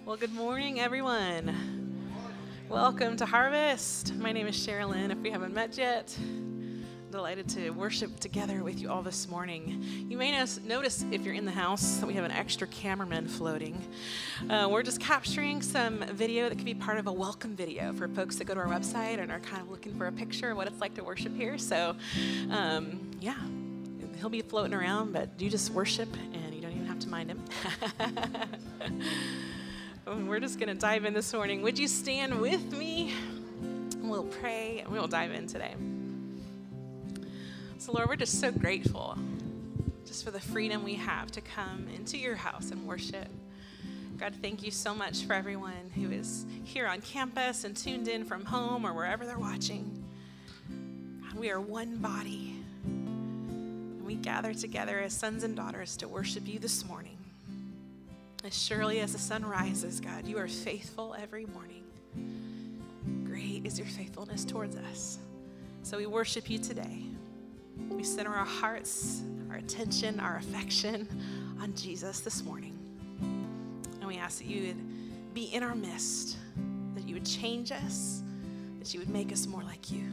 Well, good morning, everyone. Welcome to Harvest. My name is Sherilyn. If we haven't met yet, I'm delighted to worship together with you all this morning. You may notice if you're in the house that we have an extra cameraman floating. We're just capturing some video that could be part of a welcome video for folks that go to our website and are kind of looking for a picture of what it's like to worship here. So, yeah, he'll be floating around, but you just worship and you don't even have to mind him. We're just going to dive in this morning. Would you stand with me? We'll pray and we'll dive in today. So, Lord, we're just so grateful just for the freedom we have to come into your house and worship. God, thank you so much for everyone who is here on campus and tuned in from home or wherever they're watching. God, we are one body. And we gather together as sons and daughters to worship you this morning. As surely as the sun rises, God, you are faithful every morning. Great is your faithfulness towards us. So we worship you today. We center our hearts, our attention, our affection on Jesus this morning. And we ask that you would be in our midst, that you would change us, that you would make us more like you.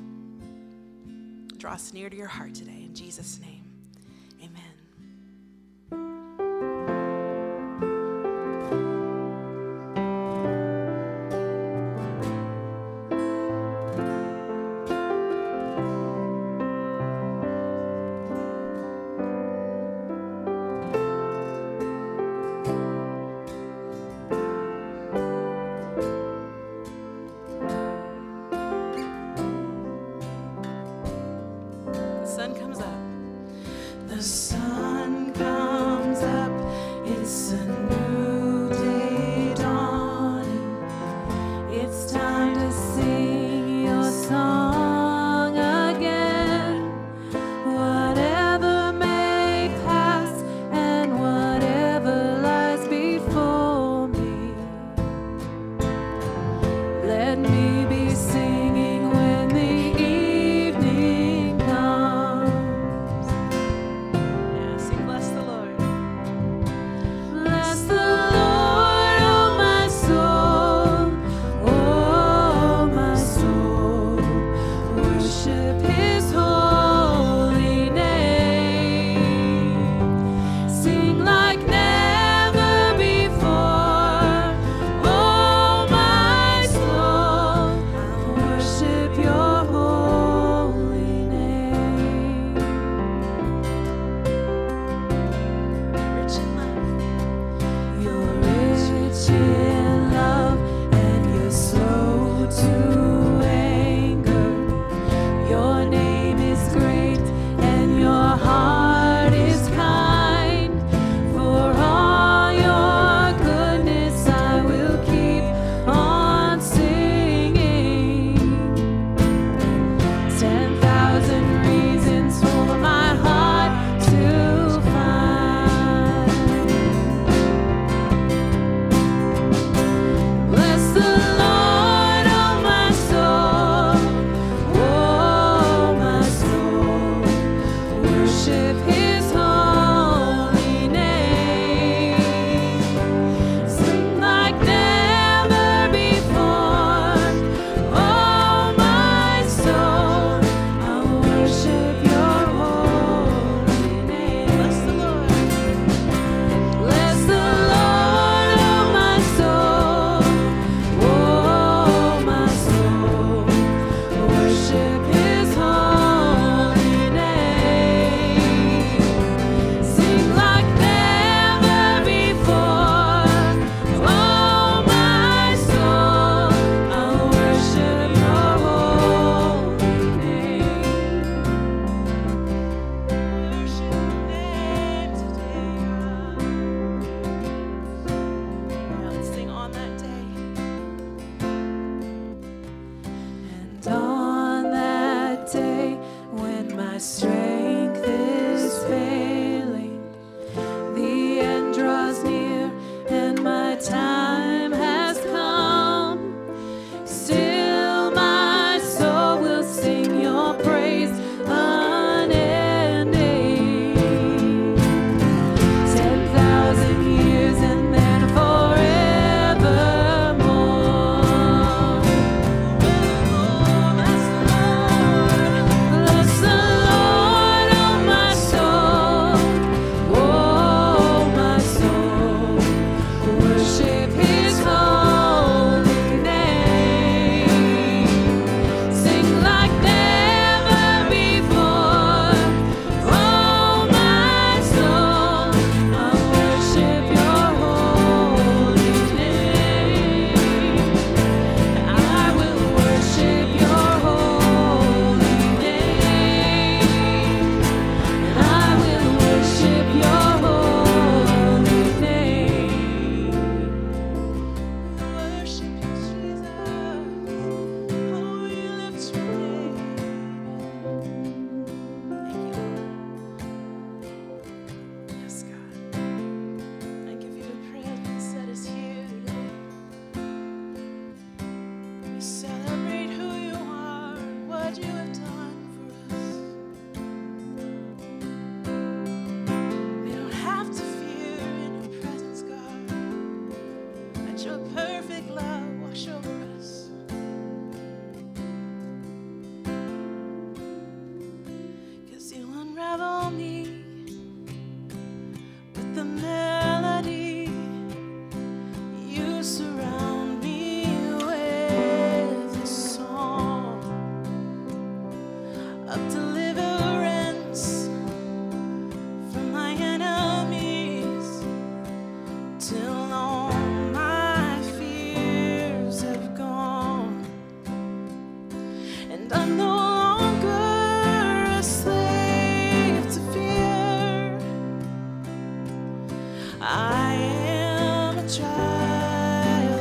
Draw us near to your heart today. In Jesus' name, amen. Forever your perfect love wash over us. 'Cause you unravel me with the melody. You surround me with a song of deliverance from my enemies, till all my fears have gone, and I'm no longer a slave to fear. I am a child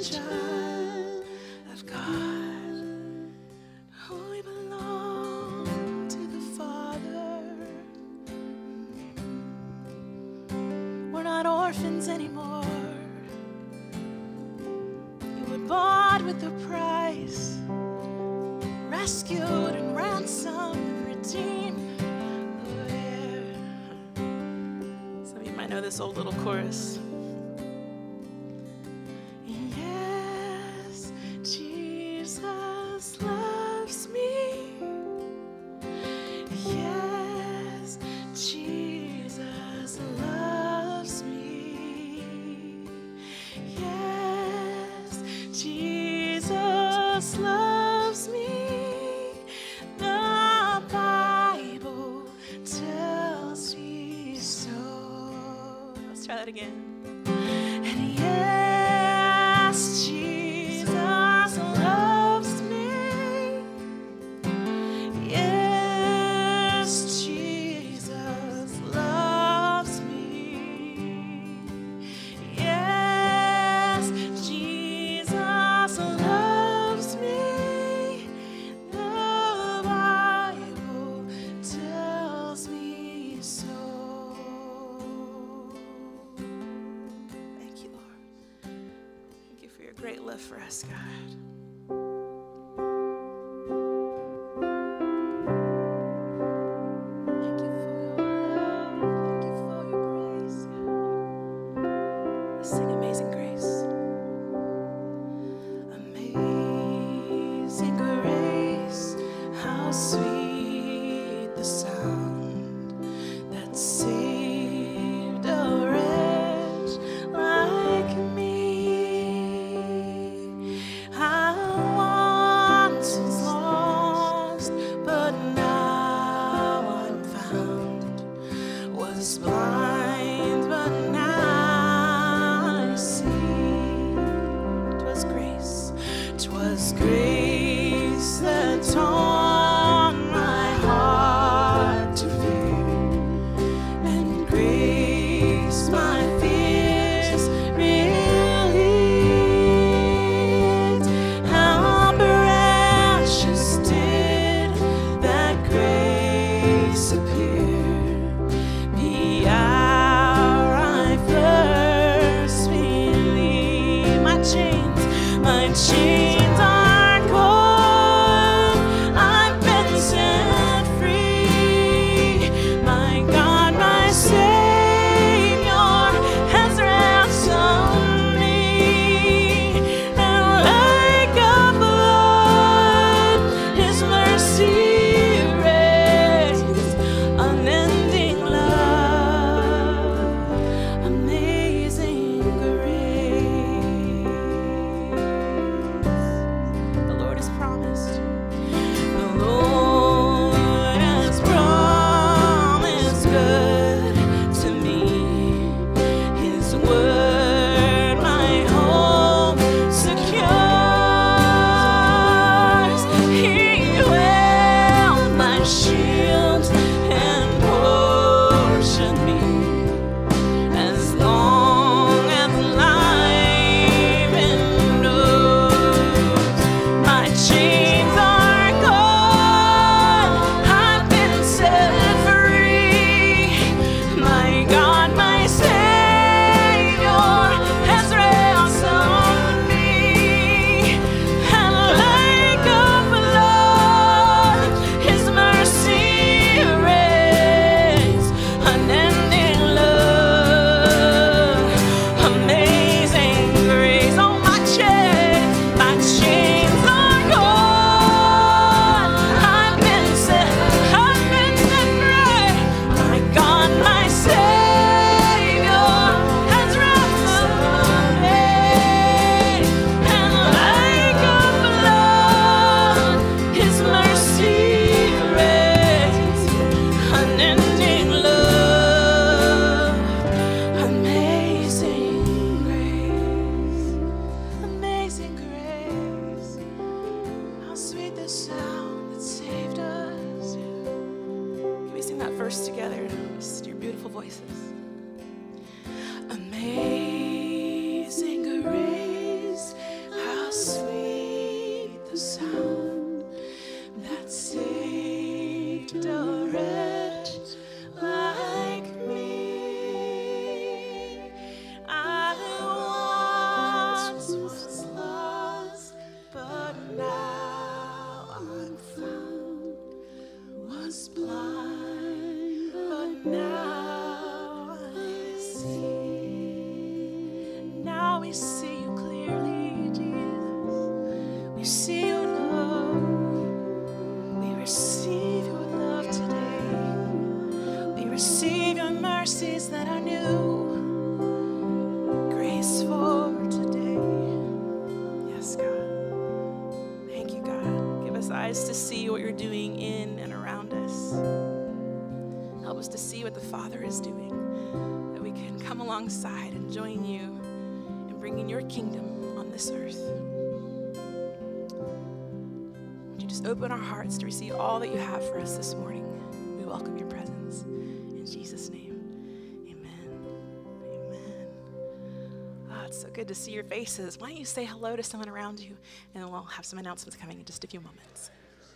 child of God. Oh, we belong to the Father. We're not orphans anymore. You were bought with a price, rescued and ransomed and redeemed. Oh, yeah. Some of you might know this old little chorus. Yes, Jesus loves me. Yes, Jesus loves me. Yes, Jesus loves me. The Bible tells me so. Let's try that again. And yes, Jesus loves me. Yes, Jesus loves me. Yes, Jesus loves me. The Bible tells me so. Thank you, Lord. Thank you for your great love for us, God. Thank you for your love. Thank you for your grace, God. Let's sing Amazing Grace. Amazing grace, how sweet the sound that saved a wretch like me. I once was lost, but now I'm found. Was blind, but now I see. 'Twas grace that taught my heart to fear, and grace my fears relieved. How precious did that grace appear, the hour I first believed. My chains are gone. I've been set free. My God, my Savior has ransomed me. And like a flood, His mercy raised, unending love, amazing grace. see you clearly, Jesus. We see your love. We receive your love today. We receive your mercies that are new. Grace for today. Yes, God. Thank you, God. Give us eyes to see what you're doing in and around us. Help us to see what the Father is doing, that we can come alongside and join you in bringing your kingdom on this earth. Would you just open our hearts to receive all that you have for us this morning? We welcome your presence. In Jesus' name, amen. Amen. Oh, it's so good to see your faces. Why don't you say hello to someone around you, and then we'll have some announcements coming in just a few moments.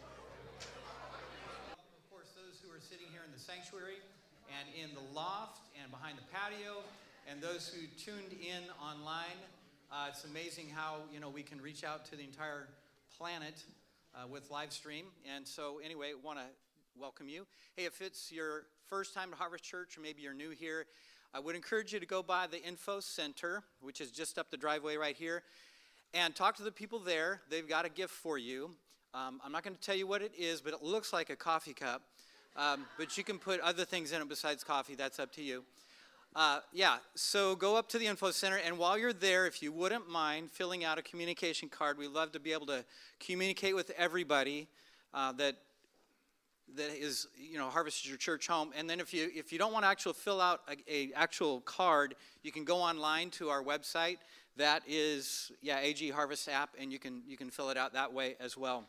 Of course, those who are sitting here in the sanctuary and in the loft and behind the patio, and those who tuned in online. It's amazing how, we can reach out to the entire planet with live stream. And so anyway, want to welcome you. Hey, if it's your first time to Harvest Church, or maybe you're new here, I would encourage you to go by the Info Center, which is just up the driveway right here, and talk to the people there. They've got a gift for you. I'm not going to tell you what it is, but it looks like a coffee cup. But you can put other things in it besides coffee. That's up to you. So go up to the Info Center, and while you're there, if you wouldn't mind filling out a communication card, we'd love to be able to communicate with everybody that is, Harvest is your church home. And then if you don't want to actually fill out a actual card, you can go online to our website. That is, AG Harvest app, and you can fill it out that way as well.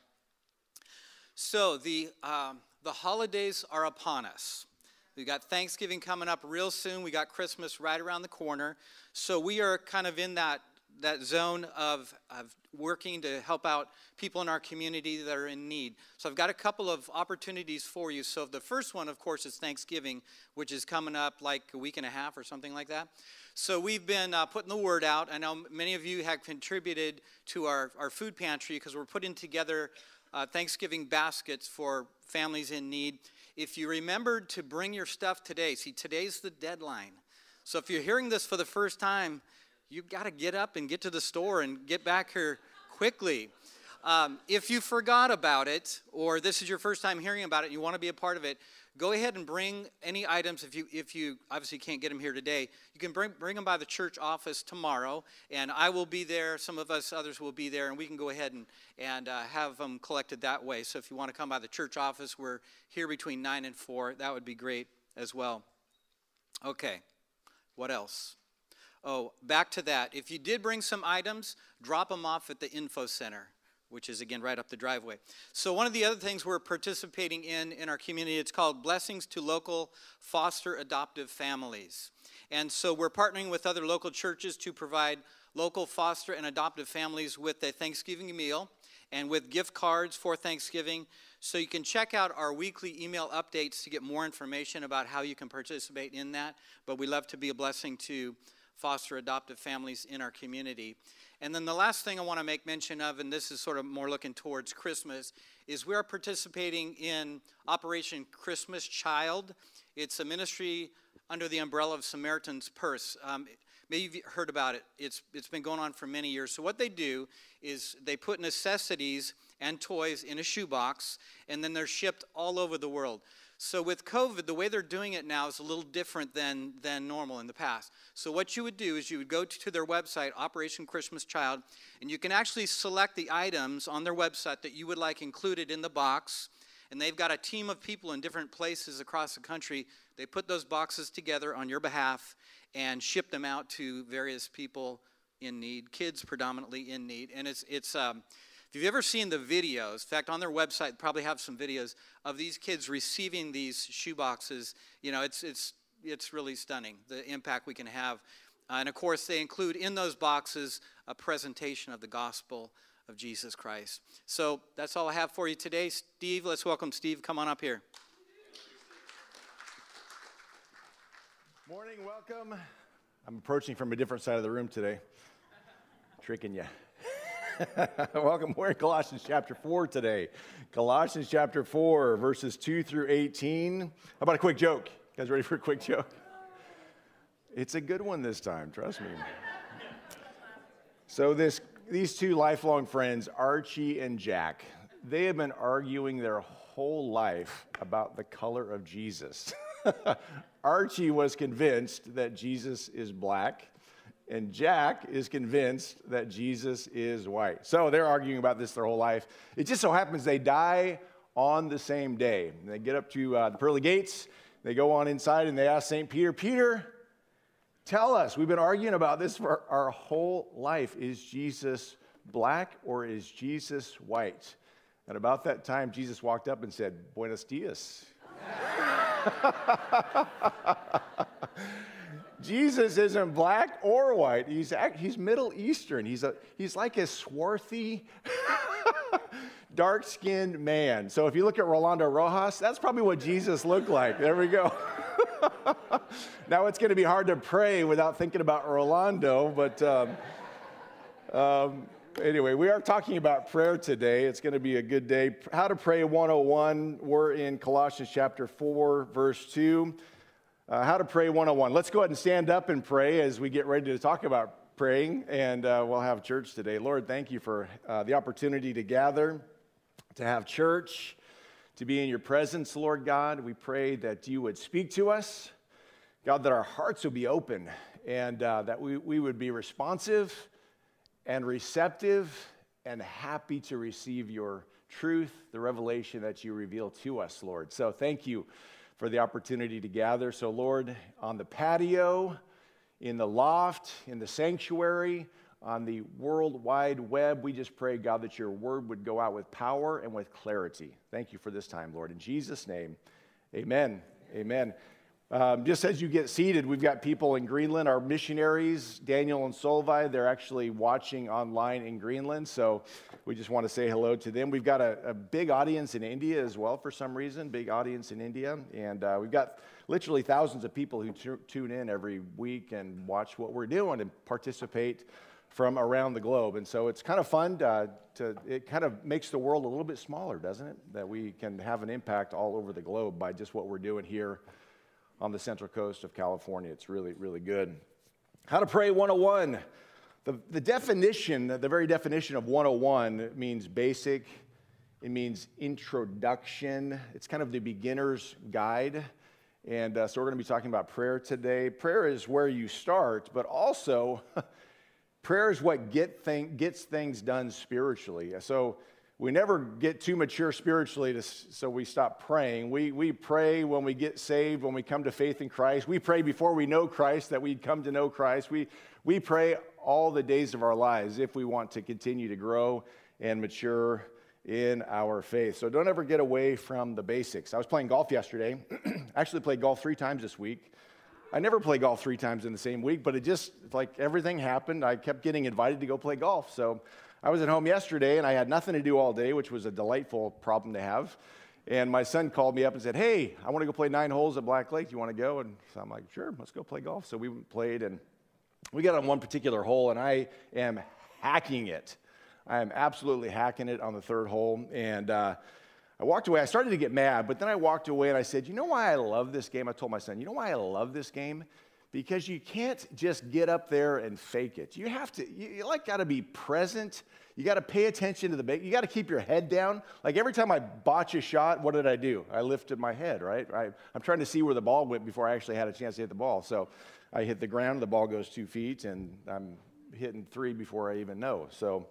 So the holidays are upon us. We got Thanksgiving coming up real soon. We got Christmas right around the corner. So we are kind of in that zone of working to help out people in our community that are in need. So I've got a couple of opportunities for you. So the first one, of course, is Thanksgiving, which is coming up like a week and a half or something like that. So we've been putting the word out. I know many of you have contributed to our food pantry because we're putting together Thanksgiving baskets for families in need. If you remembered to bring your stuff today, see, today's the deadline. So if you're hearing this for the first time, you've got to get up and get to the store and get back here quickly. If you forgot about it, or this is your first time hearing about it and you want to be a part of it, go ahead and bring any items. If you obviously can't get them here today, you can bring them by the church office tomorrow, and I will be there. Some of us others will be there, and we can go ahead and have them collected that way. So if you want to come by the church office, we're here between 9 and 4. That would be great as well. Okay, what else? Oh, back to that. If you did bring some items, drop them off at the Info Center, which is, again, right up the driveway. So one of the other things we're participating in our community, it's called Blessings to Local Foster Adoptive Families. And so we're partnering with other local churches to provide local foster and adoptive families with a Thanksgiving meal and with gift cards for Thanksgiving. So you can check out our weekly email updates to get more information about how you can participate in that. But we love to be a blessing to foster adoptive families in our community. And then the last thing I want to make mention of, and this is sort of more looking towards Christmas, is we are participating in Operation Christmas Child. It's a ministry under the umbrella of Samaritan's Purse. Maybe you've heard about it. It's been going on for many years. So what they do is they put necessities and toys in a shoebox, and then they're shipped all over the world. So with COVID, the way they're doing it now is a little different than normal in the past. So what you would do is you would go to their website, Operation Christmas Child, and you can actually select the items on their website that you would like included in the box. And they've got a team of people in different places across the country. They put those boxes together on your behalf and ship them out to various people in need, kids predominantly in need. And it's if you've ever seen the videos, in fact, on their website, probably have some videos of these kids receiving these shoe boxes. It's really stunning, the impact we can have. And of course, they include in those boxes a presentation of the gospel of Jesus Christ. So that's all I have for you today. Steve, let's welcome Steve. Come on up here. Morning, welcome. I'm approaching from a different side of the room today. Tricking you. Welcome. We're in Colossians chapter 4 today. Colossians chapter 4, verses 2 through 18. How about a quick joke? You guys ready for a quick joke? It's a good one this time, trust me. So these two lifelong friends, Archie and Jack, they have been arguing their whole life about the color of Jesus. Archie was convinced that Jesus is black, and Jack is convinced that Jesus is white. So they're arguing about this their whole life. It just so happens they die on the same day. They get up to the pearly gates, they go on inside, and they ask St. Peter, Peter, tell us, we've been arguing about this for our whole life. Is Jesus black or is Jesus white? And about that time, Jesus walked up and said, Buenos dias. Jesus isn't black or white. He's Middle Eastern. He's like a swarthy, dark-skinned man. So if you look at Rolando Rojas, that's probably what Jesus looked like. There we go. Now it's going to be hard to pray without thinking about Rolando, but anyway, we are talking about prayer today. It's going to be a good day. How to Pray 101. We're in Colossians chapter 4, verse 2. How to Pray 101. Let's go ahead and stand up and pray as we get ready to talk about praying, and we'll have church today. Lord, thank you for the opportunity to gather, to have church, to be in your presence, Lord God. We pray that you would speak to us, God, that our hearts would be open, and that we would be responsive and receptive and happy to receive your truth, the revelation that you reveal to us, Lord. So thank you for the opportunity to gather. So Lord, on the patio, in the loft, in the sanctuary, on the World Wide Web, we just pray, God, that your word would go out with power and with clarity. Thank you for this time, Lord. In Jesus' name, amen. Amen. Just as you get seated, we've got people in Greenland, our missionaries, Daniel and Solveig. They're actually watching online in Greenland, so we just want to say hello to them. We've got a big audience in India as well for some reason, big audience in India, and we've got literally thousands of people who tune in every week and watch what we're doing and participate from around the globe. And so it's kind of fun it kind of makes the world a little bit smaller, doesn't it? That we can have an impact all over the globe by just what we're doing here on the Central Coast of California. It's really, really good. How to Pray 101. The definition, the very definition of 101 means basic. It means introduction. It's kind of the beginner's guide. And so we're going to be talking about prayer today. Prayer is where you start, but also prayer is what gets things done spiritually. So we never get too mature spiritually so we stop praying. We pray when we get saved, when we come to faith in Christ. We pray before we know Christ that we'd come to know Christ. We pray all the days of our lives if we want to continue to grow and mature in our faith. So don't ever get away from the basics. I was playing golf yesterday. I actually played golf 3 times this week. I never play golf 3 times in the same week, but it just, like everything happened. I kept getting invited to go play golf. So I was at home yesterday, and I had nothing to do all day, which was a delightful problem to have. And my son called me up and said, hey, I want to go play 9 holes at Black Lake. Do you want to go? And so I'm like, sure, let's go play golf. So we played, and we got on one particular hole, and I am hacking it. I am absolutely hacking it on the 3rd hole. And I walked away. I started to get mad, but then I walked away, and I said, you know why I love this game? I told my son, you know why I love this game? Because you can't just get up there and fake it. You have to, you got to be present. You got to pay attention to the bait. You got to keep your head down. Like every time I botch a shot, what did I do? I lifted my head, right? I'm trying to see where the ball went before I actually had a chance to hit the ball. So I hit the ground, the ball goes 2 feet, and I'm hitting 3 before I even know. So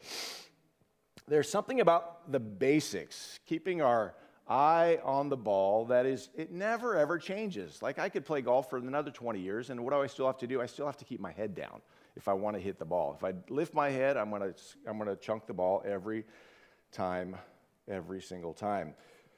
there's something about the basics, keeping our eye on the ball, that is, it never ever changes. Like I could play golf for another 20 years, and what do I still have to do? I still have to keep my head down if I want to hit the ball. If I lift my head, I'm gonna chunk the ball every time, every single time.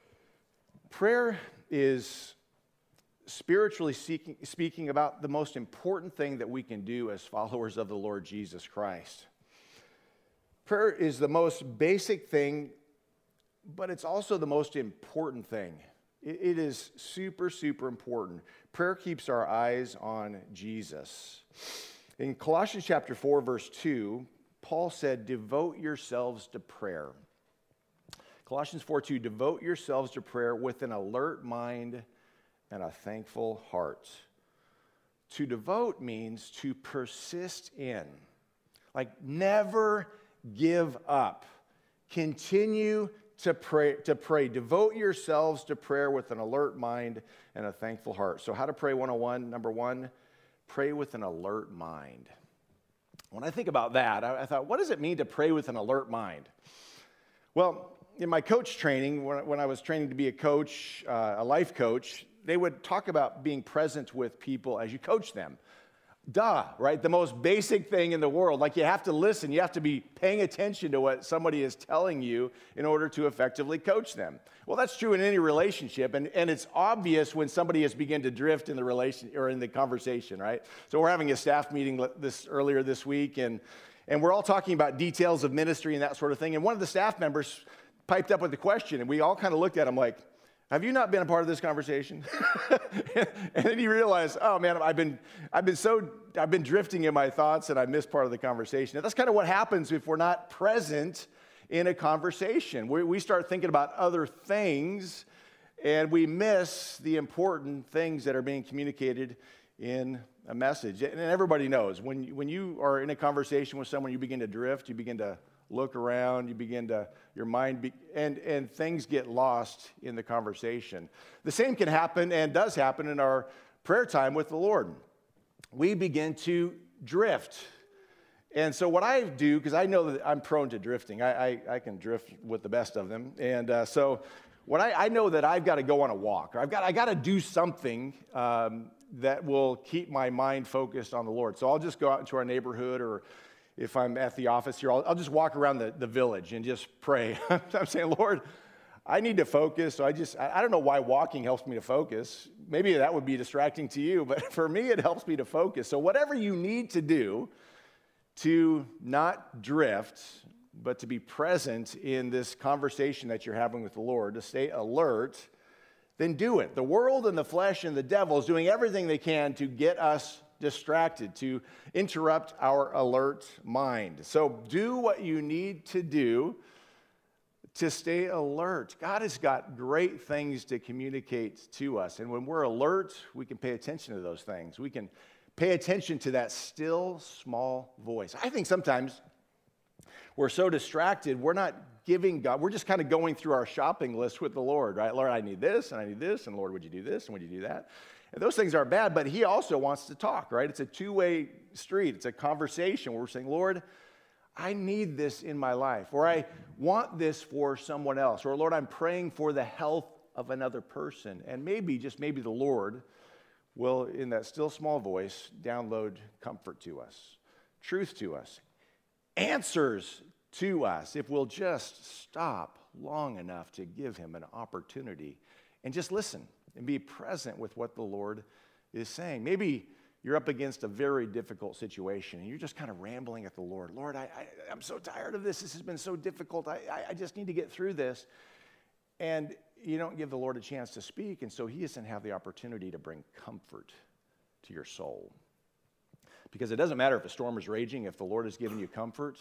Prayer is, spiritually speaking, about the most important thing that we can do as followers of the Lord Jesus Christ. Prayer is the most basic thing, but it's also the most important thing. It is super, super important. Prayer keeps our eyes on Jesus. In Colossians chapter 4, verse 2, Paul said, devote yourselves to prayer. Colossians 4:2, devote yourselves to prayer with an alert mind and a thankful heart. To devote means to persist in. Like, never give up. Continue to pray. Devote yourselves to prayer with an alert mind and a thankful heart. So how to pray 101, number one, pray with an alert mind. When I think about that, I thought, what does it mean to pray with an alert mind? Well, in my coach training, when I was training to be a coach, a life coach, they would talk about being present with people as you coach them. Duh, right? The most basic thing in the world. Like, you have to listen. You have to be paying attention to what somebody is telling you in order to effectively coach them. Well, that's true in any relationship, and it's obvious when somebody has begun to drift in the relation or in the conversation, right? So we're having a staff meeting earlier this week, and we're all talking about details of ministry and that sort of thing. And one of the staff members piped up with a question, and we all kind of looked at him like, have you not been a part of this conversation? And then he realized, oh man, I've been drifting in my thoughts and I missed part of the conversation. And that's kind of what happens if we're not present in a conversation. We start thinking about other things and we miss the important things that are being communicated in a message. And everybody knows when you are in a conversation with someone, you begin to drift, you begin to look around, you begin to, your mind, and things get lost in the conversation. The same can happen and does happen in our prayer time with the Lord. We begin to drift. And so what I do, because I know that I'm prone to drifting, I can drift with the best of them. And so what I know that I've got to go on a walk, or I got to do something that will keep my mind focused on the Lord. So I'll just go out into our neighborhood, or if I'm at the office here, I'll just walk around the village and just pray. I'm saying, Lord, I need to focus. So I don't know why walking helps me to focus. Maybe that would be distracting to you, but for me, it helps me to focus. So whatever you need to do to not drift, but to be present in this conversation that you're having with the Lord, to stay alert, then do it. The world and the flesh and the devil is doing everything they can to get us distracted, to interrupt our alert mind. So do what you need to do to stay alert. God has got great things to communicate to us. And when we're alert, we can pay attention to those things. We can pay attention to that still small voice. I think sometimes we're so distracted, we're not giving God, we're just kind of going through our shopping list with the Lord, right? Lord, I need this, and I need this, and Lord, would you do this, and would you do that? And those things aren't bad, but he also wants to talk, right? It's a two-way street. It's a conversation where we're saying, Lord, I need this in my life, or I want this for someone else, or Lord, I'm praying for the health of another person. And maybe, just maybe, the Lord will, in that still small voice, download comfort to us, truth to us, answers to us, if we'll just stop long enough to give him an opportunity and just listen and be present with what the Lord is saying. Maybe you're up against a very difficult situation and you're just kind of rambling at the Lord. Lord, I'm so tired of this. This has been so difficult. I just need to get through this. And you don't give the Lord a chance to speak, and so he doesn't have the opportunity to bring comfort to your soul. Because it doesn't matter if a storm is raging, if the Lord has given you comfort,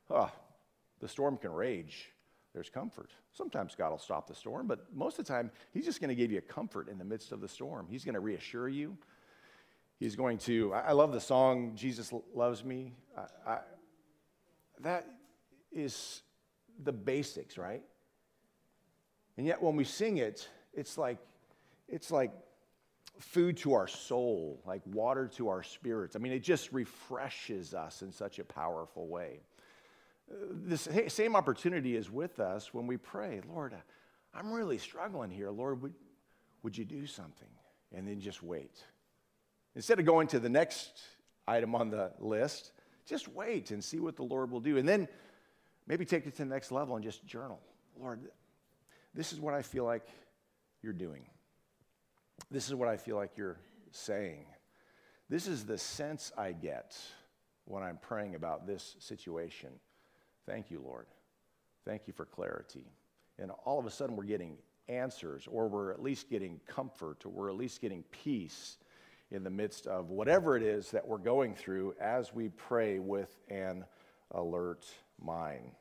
the storm can rage. There's comfort. Sometimes God will stop the storm, but most of the time, he's just going to give you comfort in the midst of the storm. He's going to reassure you. He's going to, I love the song, Jesus Loves Me. That is the basics, right? And yet when we sing it, it's like food to our soul, like water to our spirits. I mean, it just refreshes us in such a powerful way. This same opportunity is with us when we pray, Lord, I'm really struggling here. Lord, would you do something? And then just wait. Instead of going to the next item on the list, just wait and see what the Lord will do. And then maybe take it to the next level and just journal. Lord, this is what I feel like you're doing. This is what I feel like you're saying. This is the sense I get when I'm praying about this situation. Thank you, Lord. Thank you for clarity. And all of a sudden we're getting answers, or we're at least getting comfort, or we're at least getting peace in the midst of whatever it is that we're going through as we pray with an alert mind.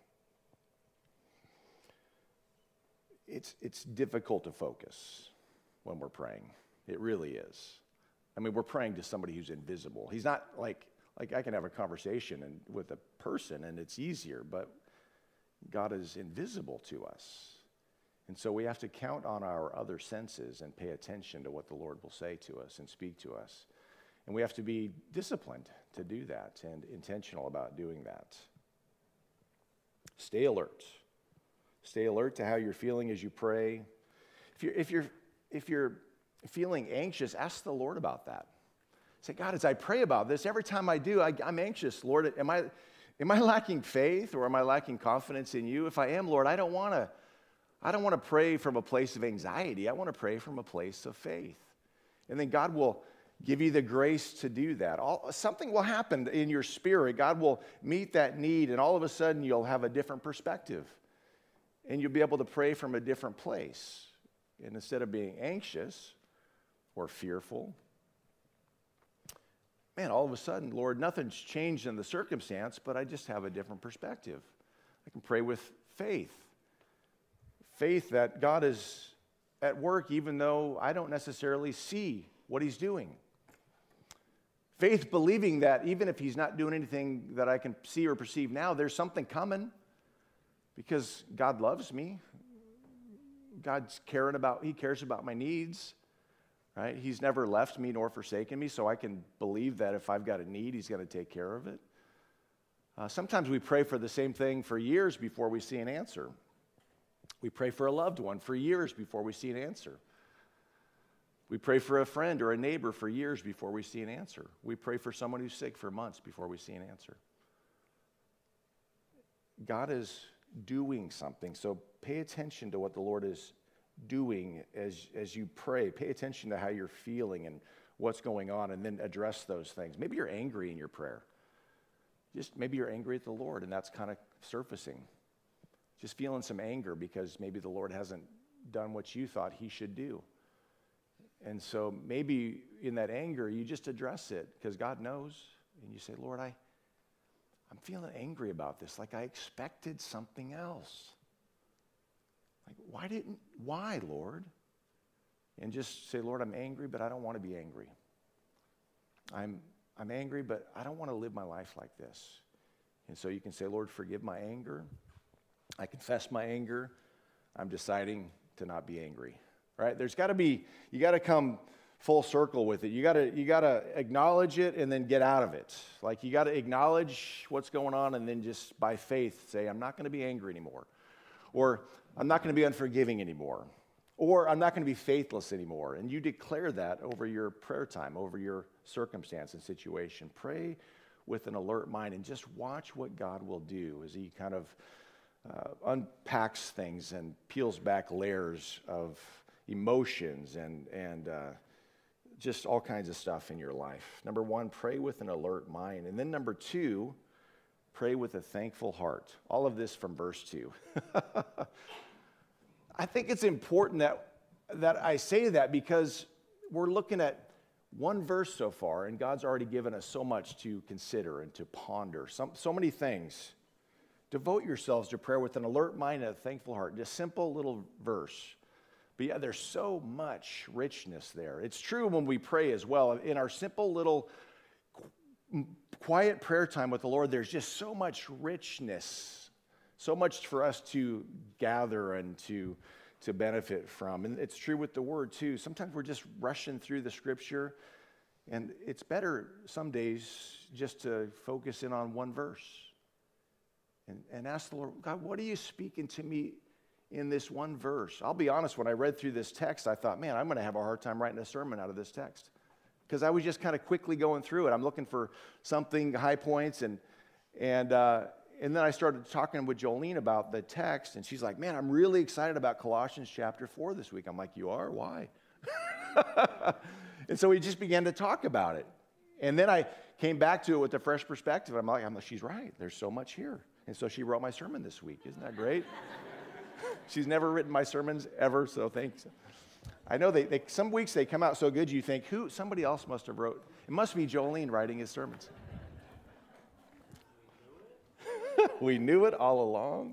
It's difficult to focus when we're praying. It really is. I mean, we're praying to somebody who's invisible. He's not like Like I can have a conversation with a person and it's easier, but God is invisible to us. And so we have to count on our other senses and pay attention to what the Lord will say to us and speak to us. And we have to be disciplined to do that and intentional about doing that. Stay alert. Stay alert to how you're feeling as you pray. If you're feeling anxious, ask the Lord about that. Say, God, as I pray about this, every time I do, I'm anxious. Lord, am I lacking faith or am I lacking confidence in you? If I am, Lord, I don't want to pray from a place of anxiety. I want to pray from a place of faith. And then God will give you the grace to do that. Something will happen in your spirit. God will meet that need, and all of a sudden you'll have a different perspective. And you'll be able to pray from a different place. And instead of being anxious or fearful, man, all of a sudden, Lord, nothing's changed in the circumstance, but I just have a different perspective. I can pray with faith. Faith that God is at work even though I don't necessarily see what he's doing. Faith believing that even if he's not doing anything that I can see or perceive now, there's something coming because God loves me. He cares about my needs, right? He's never left me nor forsaken me, so I can believe that if I've got a need, he's going to take care of it. Sometimes we pray for the same thing for years before we see an answer. We pray for a loved one for years before we see an answer. We pray for a friend or a neighbor for years before we see an answer. We pray for someone who's sick for months before we see an answer. God is doing something, so pay attention to what the Lord is doing as you pray. Pay attention to how you're feeling and what's going on, and then address those things. Maybe you're angry in your prayer. Maybe you're angry at the Lord, and that's kind of surfacing. Just feeling some anger because maybe the Lord hasn't done what you thought he should do. And so maybe in that anger, you just address it because God knows. And you say, Lord, I'm feeling angry about this. Like I expected something else. Like, why, Lord? And just say, Lord, I'm angry, but I don't want to be angry. I'm angry, but I don't want to live my life like this. And so you can say, Lord, forgive my anger. I confess my anger. I'm deciding to not be angry. Right? You got to come full circle with it. You got to acknowledge it and then get out of it. Like you got to acknowledge what's going on and then just by faith say, I'm not going to be angry anymore. Or I'm not going to be unforgiving anymore. Or I'm not going to be faithless anymore. And you declare that over your prayer time, over your circumstance and situation. Pray with an alert mind and just watch what God will do as he kind of unpacks things and peels back layers of emotions and just all kinds of stuff in your life. Number one, pray with an alert mind. And then number two, pray with a thankful heart. All of this from verse 2. I think it's important that I say that because we're looking at one verse so far, and God's already given us so much to consider and to ponder, so many things. Devote yourselves to prayer with an alert mind and a thankful heart. Just simple little verse. But yeah, there's so much richness there. It's true when we pray as well. In our simple little quiet prayer time with the Lord, there's just so much richness, so much for us to gather and to benefit from. And it's true with the Word too. Sometimes we're just rushing through the Scripture, and it's better some days just to focus in on one verse and ask the Lord, God, what are you speaking to me in this one verse? I'll be honest, when I read through this text, I thought, man, I'm going to have a hard time writing a sermon out of this text. Because I was just kind of quickly going through it. I'm looking for something, high points, and then I started talking with Jolene about the text, and she's like, man, I'm really excited about Colossians chapter 4 this week. I'm like, you are? Why? And so we just began to talk about it. And then I came back to it with a fresh perspective. I'm like, she's right. There's so much here. And so she wrote my sermon this week. Isn't that great? She's never written my sermons ever, so thanks. I know they some weeks they come out so good you think, somebody else must have wrote. It must be Jolene writing his sermons. We knew it all along.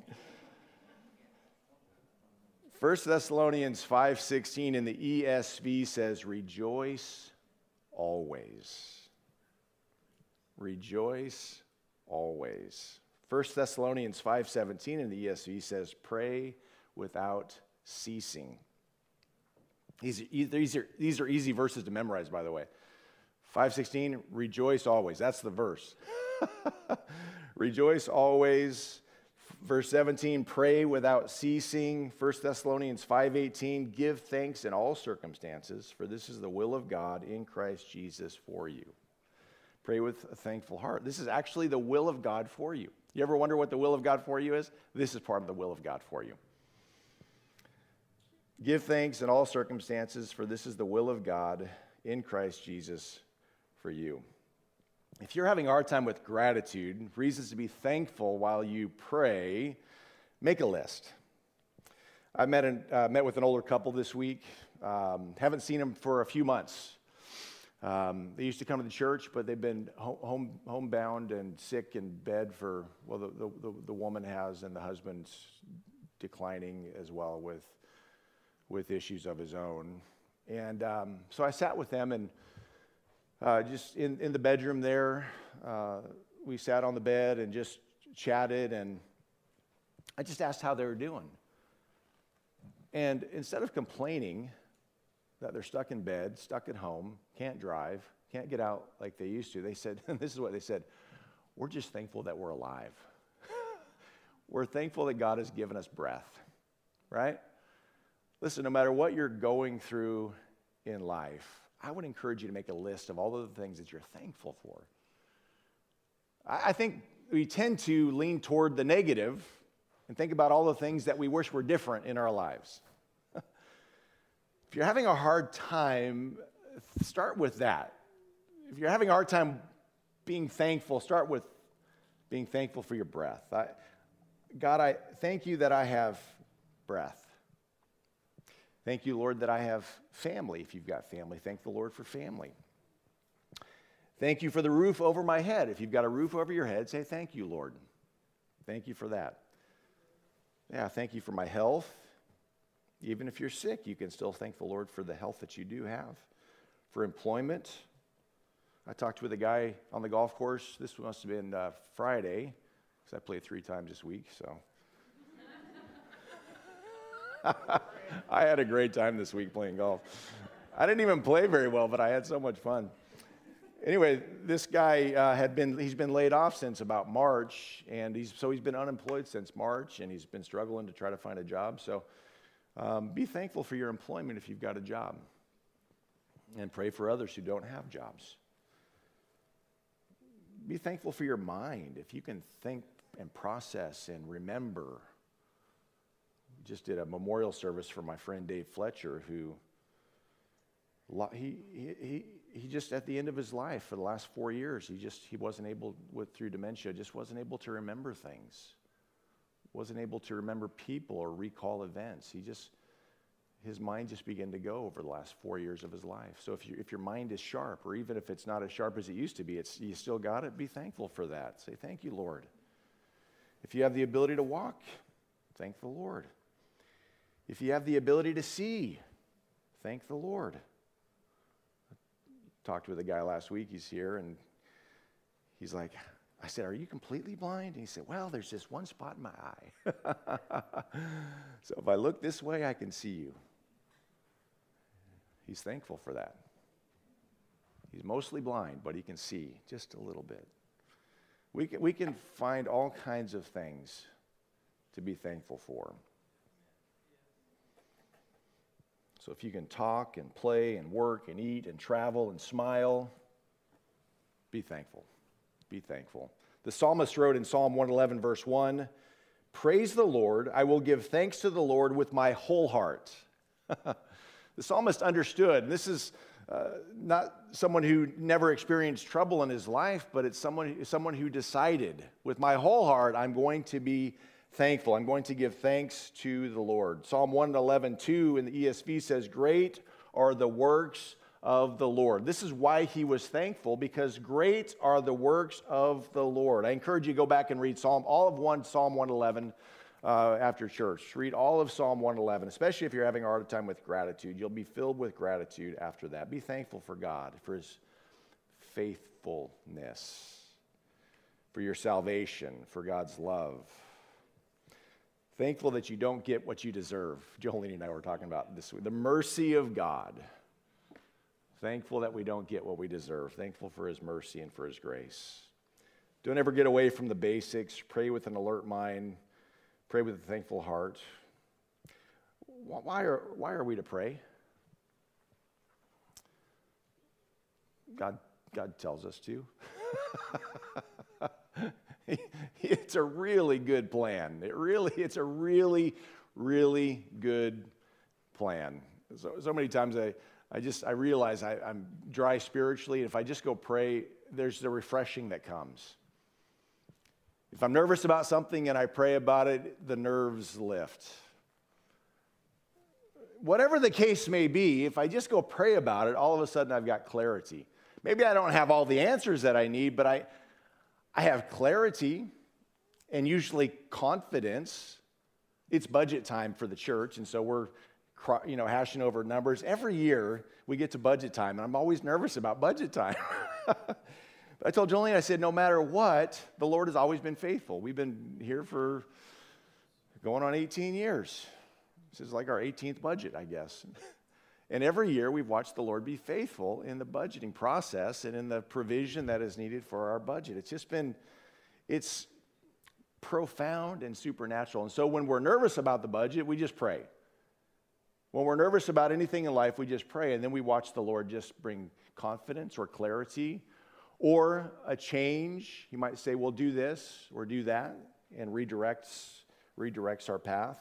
1 Thessalonians 5:16 in the ESV says, rejoice always. rejoice always. 1 Thessalonians 5:17 in the ESV says, pray without ceasing. These are easy verses to memorize, by the way. 5:16, rejoice always. That's the verse. Rejoice always. Verse 17, pray without ceasing. 1 Thessalonians 5:18, give thanks in all circumstances, for this is the will of God in Christ Jesus for you. Pray with a thankful heart. This is actually the will of God for you. You ever wonder what the will of God for you is? This is part of the will of God for you. Give thanks in all circumstances, for this is the will of God in Christ Jesus for you. If you're having a hard time with gratitude, reasons to be thankful while you pray, make a list. I met with an older couple this week. Haven't seen them for a few months. They used to come to the church, but they've been homebound and sick in bed for, well, the woman has, and the husband's declining as well with issues of his own. And so I sat with them, and just in the bedroom there, we sat on the bed and just chatted, and I just asked how they were doing. And instead of complaining that they're stuck in bed, stuck at home, can't drive, can't get out like they used to, they said, and this is what they said, we're just thankful that we're alive. We're thankful that God has given us breath, right? Listen, no matter what you're going through in life, I would encourage you to make a list of all of the things that you're thankful for. I think we tend to lean toward the negative and think about all the things that we wish were different in our lives. If you're having a hard time, start with that. If you're having a hard time being thankful, start with being thankful for your breath. God, I thank you that I have breath. Thank you, Lord, that I have family. If you've got family, thank the Lord for family. Thank you for the roof over my head. If you've got a roof over your head, say thank you, Lord. Thank you for that. Yeah, thank you for my health. Even if you're sick, you can still thank the Lord for the health that you do have. For employment, I talked with a guy on the golf course. This must have been Friday, because I played 3 times this week, so. I had a great time this week playing golf. I didn't even play very well, but I had so much fun. Anyway, this guy he's been laid off since about March, and he's been unemployed since March, and he's been struggling to try to find a job. So be thankful for your employment if you've got a job, and pray for others who don't have jobs. Be thankful for your mind if you can think and process and remember. Just did a memorial service for my friend Dave Fletcher, who he just at the end of his life for the last 4 years, he wasn't able, through dementia, just wasn't able to remember things, wasn't able to remember people or recall events. His mind just began to go over the last 4 years of his life. So if your mind is sharp, or even if it's not as sharp as it used to be, you still got it. Be thankful for that. Say thank you, Lord. If you have the ability to walk, thank the Lord. If you have the ability to see, thank the Lord. I talked with a guy last week, he's here, and he's like, I said, are you completely blind? And he said, well, there's just one spot in my eye. So if I look this way, I can see you. He's thankful for that. He's mostly blind, but he can see just a little bit. We can find all kinds of things to be thankful for. So if you can talk and play and work and eat and travel and smile, be thankful. Be thankful. The psalmist wrote in Psalm 111, verse 1, praise the Lord, I will give thanks to the Lord with my whole heart. The psalmist understood, and this is not someone who never experienced trouble in his life, but it's someone who decided, with my whole heart, I'm going to be thankful. I'm going to give thanks to the Lord. Psalm 111:2 in the ESV says, great are the works of the Lord. This is why he was thankful, because great are the works of the Lord. I encourage you to go back and read Psalm 111 after church. Read all of Psalm 111, especially if you're having a hard time with gratitude. You'll be filled with gratitude after that. Be thankful for God, for his faithfulness. for your salvation, for God's love. Thankful that you don't get what you deserve. Jolene and I were talking about this week. The mercy of God. Thankful that we don't get what we deserve. Thankful for his mercy and for his grace. Don't ever get away from the basics. Pray with an alert mind. Pray with a thankful heart. Why are we to pray? God tells us to. It's a really good plan. It's a really, really good plan. So many times I realize I'm dry spiritually, and if I just go pray, there's the refreshing that comes. If I'm nervous about something and I pray about it, the nerves lift. Whatever the case may be, if I just go pray about it, all of a sudden I've got clarity. Maybe I don't have all the answers that I need, but I have clarity and usually confidence. It's budget time for the church, and so we're hashing over numbers. Every year we get to budget time, and I'm always nervous about budget time. I told Jolene, I said, no matter what, the Lord has always been faithful. We've been here for going on 18 years. This is like our 18th budget, I guess. And every year we've watched the Lord be faithful in the budgeting process and in the provision that is needed for our budget. It's profound and supernatural. And so when we're nervous about the budget, we just pray. When we're nervous about anything in life, we just pray, and then we watch the Lord just bring confidence or clarity or a change. He might say, well, do this or do that, and redirects our path.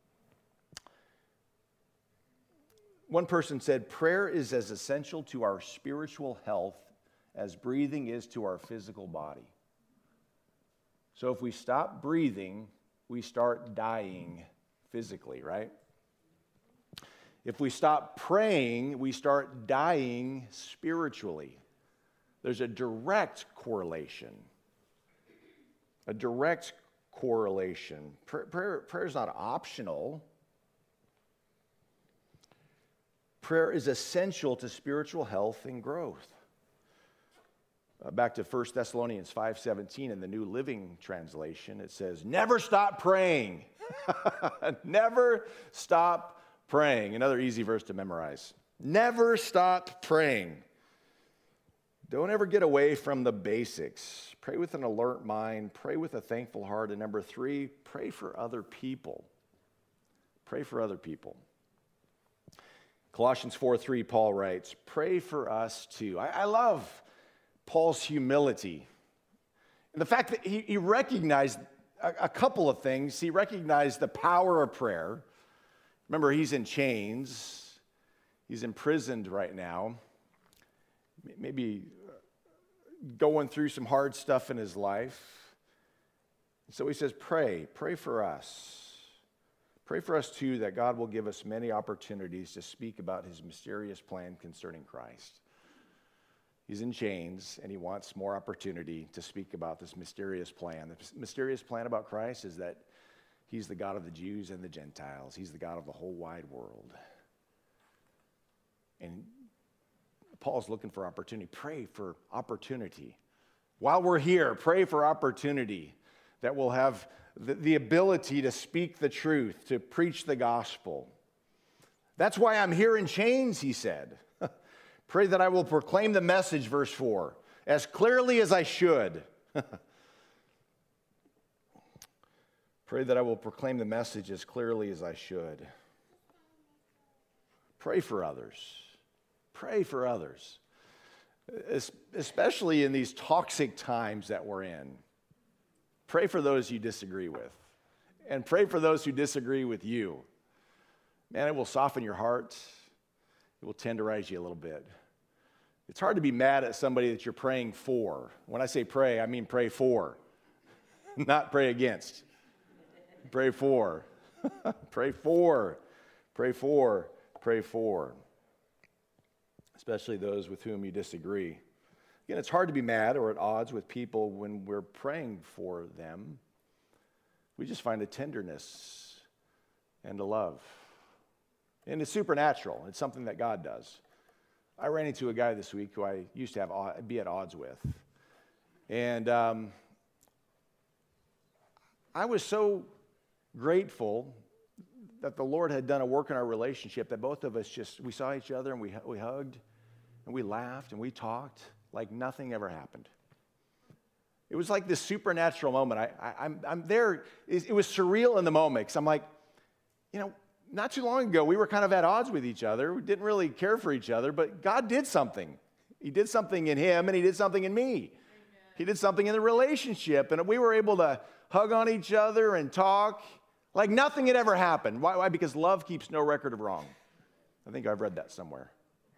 One person said, prayer is as essential to our spiritual health as breathing is to our physical body. So if we stop breathing, we start dying physically, right? If we stop praying, we start dying spiritually. There's a direct correlation. A direct correlation. Prayer is not optional. Prayer is essential to spiritual health and growth. Back to 1 Thessalonians 5:17 in the New Living Translation, it says, never stop praying. Never stop praying. Another easy verse to memorize. Never stop praying. Don't ever get away from the basics. Pray with an alert mind. Pray with a thankful heart. And number 3, pray for other people. Pray for other people. Colossians 4:3, Paul writes, pray for us too. I love Paul's humility. And the fact that he recognized a couple of things. He recognized the power of prayer. Remember, he's in chains. He's imprisoned right now. Maybe going through some hard stuff in his life. So he says, pray for us. Pray for us too, that God will give us many opportunities to speak about his mysterious plan concerning Christ. He's in chains, and he wants more opportunity to speak about this mysterious plan. The mysterious plan about Christ is that he's the God of the Jews and the Gentiles. He's the God of the whole wide world. And Paul's looking for opportunity. Pray for opportunity. While we're here, pray for opportunity that we'll have the ability to speak the truth, to preach the gospel. That's why I'm here in chains, he said. Pray that I will proclaim the message, verse 4, as clearly as I should. Pray that I will proclaim the message as clearly as I should. Pray for others. Pray for others. Especially in these toxic times that we're in. Pray for those you disagree with. And pray for those who disagree with you. Man, it will soften your heart. It will tenderize you a little bit. It's hard to be mad at somebody that you're praying for. When I say pray, I mean pray for, not pray against. Pray for. Pray for. Pray for. Pray for. Especially those with whom you disagree. Again, it's hard to be mad or at odds with people when we're praying for them. We just find a tenderness and a love. And it's supernatural. It's something that God does. I ran into a guy this week who I used to be at odds with. And I was so grateful that the Lord had done a work in our relationship that both of us we saw each other and we hugged and we laughed and we talked like nothing ever happened. It was like this supernatural moment. I'm there. It was surreal in the moment because I'm like, not too long ago, we were kind of at odds with each other. We didn't really care for each other, but God did something. He did something in him, and he did something in me. Amen. He did something in the relationship, and we were able to hug on each other and talk like nothing had ever happened. Why? Because love keeps no record of wrong. I think I've read that somewhere.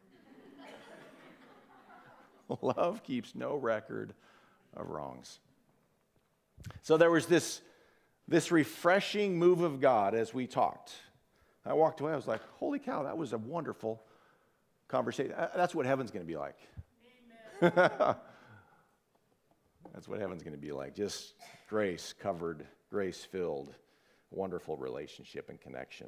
Love keeps no record of wrongs. So there was this refreshing move of God as we talked. I walked away, I was like, holy cow, that was a wonderful conversation. That's what heaven's going to be like. Amen. That's what heaven's going to be like. Just grace-covered, grace-filled, wonderful relationship and connection.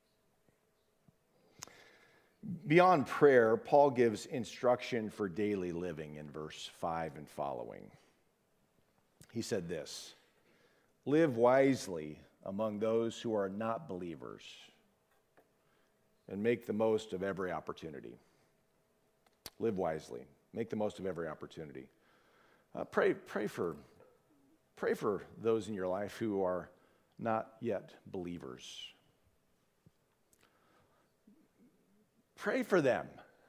Beyond prayer, Paul gives instruction for daily living in verse 5 and following. He said this, live wisely among those who are not believers and make the most of every opportunity. Live wisely. Make the most of every opportunity. Pray for those in your life who are not yet believers. Pray for them.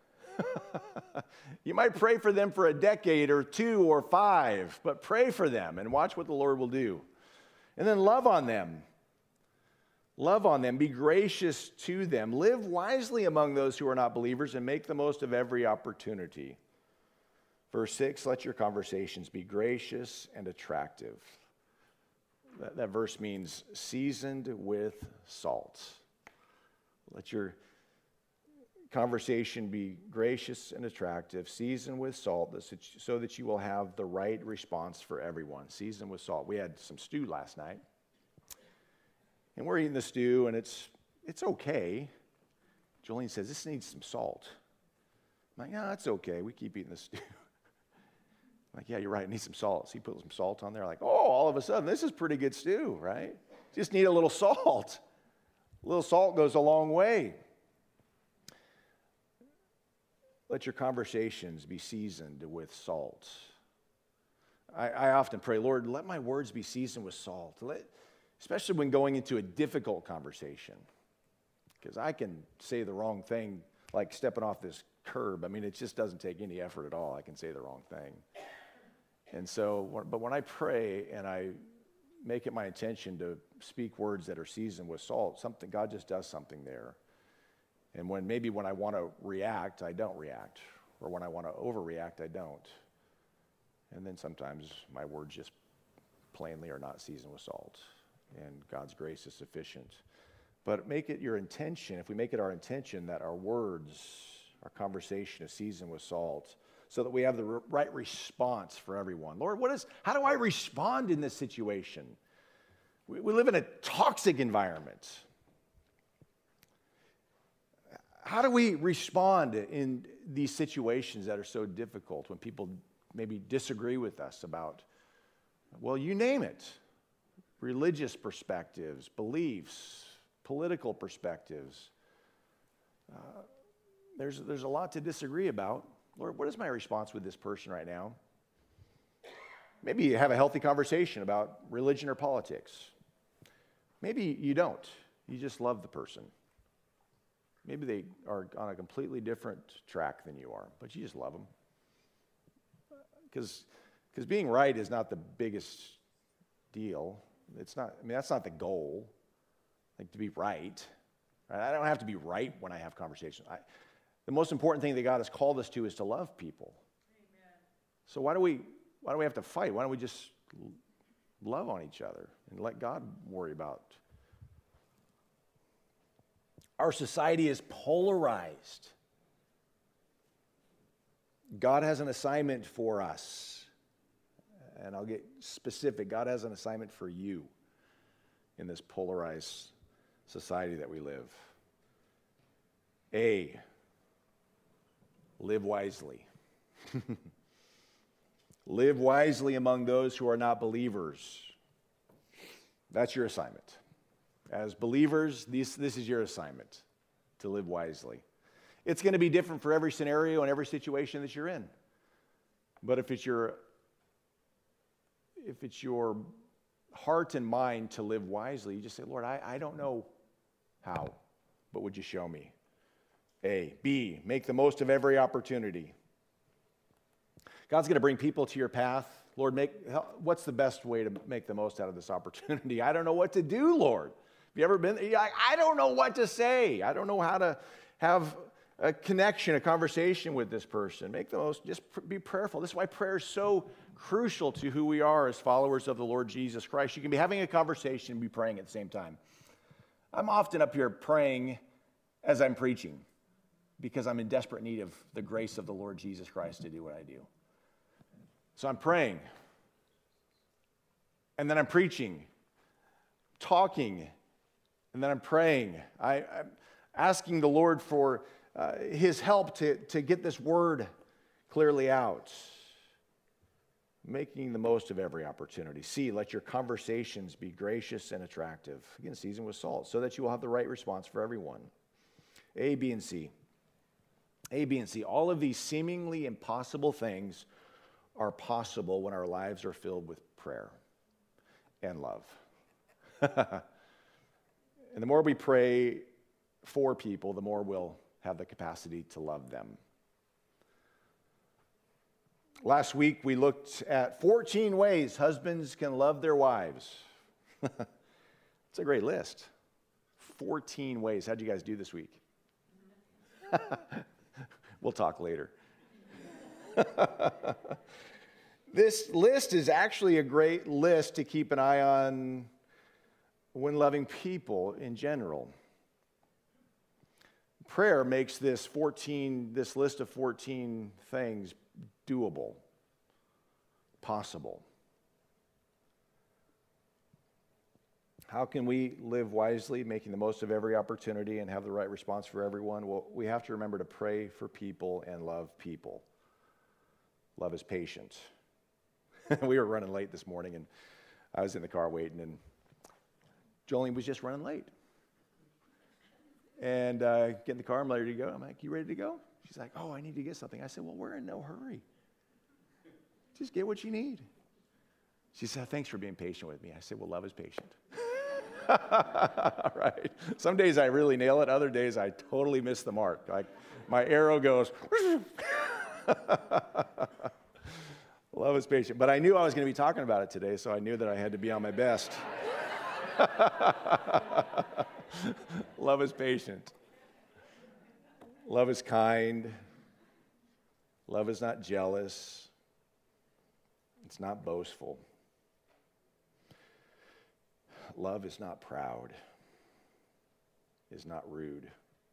You might pray for them for a decade or 2 or 5, but pray for them and watch what the Lord will do. And then love on them. Love on them. Be gracious to them. Live wisely among those who are not believers and make the most of every opportunity. Verse 6, let your conversations be gracious and attractive. That verse means seasoned with salt. Let your conversation be gracious and attractive, seasoned with salt, so that you will have the right response for everyone. Seasoned with salt. We had some stew last night, and we're eating the stew, and it's okay. Jolene says, this needs some salt. I'm like, no, it's okay. We keep eating the stew. I'm like, yeah, you're right. It needs some salt. So he put some salt on there. Like, oh, all of a sudden, this is pretty good stew, right? Just need a little salt. A little salt goes a long way. Let your conversations be seasoned with salt. I often pray, Lord, let my words be seasoned with salt, especially when going into a difficult conversation. Because I can say the wrong thing, like stepping off this curb. I mean, it just doesn't take any effort at all. I can say the wrong thing. And so, but when I pray and I make it my intention to speak words that are seasoned with salt, God just does something there. And when I want to react, I don't react. Or when I want to overreact, I don't. And then sometimes my words just plainly are not seasoned with salt. And God's grace is sufficient. But make it your intention, if we make it our intention that our words, our conversation is seasoned with salt, so that we have the right response for everyone. Lord, how do I respond in this situation? We live in a toxic environment. How do we respond in these situations that are so difficult when people maybe disagree with us about, well, you name it, religious perspectives, beliefs, political perspectives? There's a lot to disagree about. Lord, what is my response with this person right now? Maybe you have a healthy conversation about religion or politics. Maybe you don't. You just love the person. Maybe they are on a completely different track than you are, but you just love them. Because being right is not the biggest deal. It's not. I mean, that's not the goal. Like to be right. I don't have to be right when I have conversations. The most important thing that God has called us to is to love people. Amen. So why do we have to fight? Why don't we just love on each other and let God worry about? Our society is polarized. God has an assignment for us. And I'll get specific. God has an assignment for you in this polarized society that we live. Live wisely. Live wisely among those who are not believers. That's your assignment. As believers, this is your assignment, to live wisely. It's going to be different for every scenario and every situation that you're in. But if it's your heart and mind to live wisely, you just say, Lord, I don't know how, but would you show me? A. B, make the most of every opportunity. God's going to bring people to your path. Lord, what's the best way to make the most out of this opportunity? I don't know what to do, Lord. Have you ever been, I don't know what to say. I don't know how to have a connection, a conversation with this person. Make the most, just be prayerful. This is why prayer is so crucial to who we are as followers of the Lord Jesus Christ. You can be having a conversation and be praying at the same time. I'm often up here praying as I'm preaching because I'm in desperate need of the grace of the Lord Jesus Christ to do what I do. So I'm praying, and then I'm preaching, talking, and then I'm praying. I'm asking the Lord for His help to get this word clearly out, making the most of every opportunity. C, let your conversations be gracious and attractive. Again, seasoned with salt, so that you will have the right response for everyone. A, B, and C. A, B, and C. All of these seemingly impossible things are possible when our lives are filled with prayer and love. And the more we pray for people, the more we'll have the capacity to love them. Last week, we looked at 14 ways husbands can love their wives. It's a great list. 14 ways. How'd you guys do this week? We'll talk later. This list is actually a great list to keep an eye on when loving people in general. Prayer makes this list of 14 things doable, possible. How can we live wisely, making the most of every opportunity and have the right response for everyone? Well, we have to remember to pray for people and love people. Love is patient. We were running late this morning, and I was in the car waiting, and Jolene was just running late. And get in the car, I'm ready to go. I'm like, you ready to go? She's like, oh, I need to get something. I said, well, we're in no hurry. Just get what you need. She said, thanks for being patient with me. I said, well, love is patient. All right. Some days I really nail it. Other days I totally miss the mark. Like my arrow goes. Love is patient. But I knew I was going to be talking about it today, so I knew that I had to be on my best. Love is patient. Love is kind. Love is not jealous. It's not boastful. Love is not proud. Is not rude.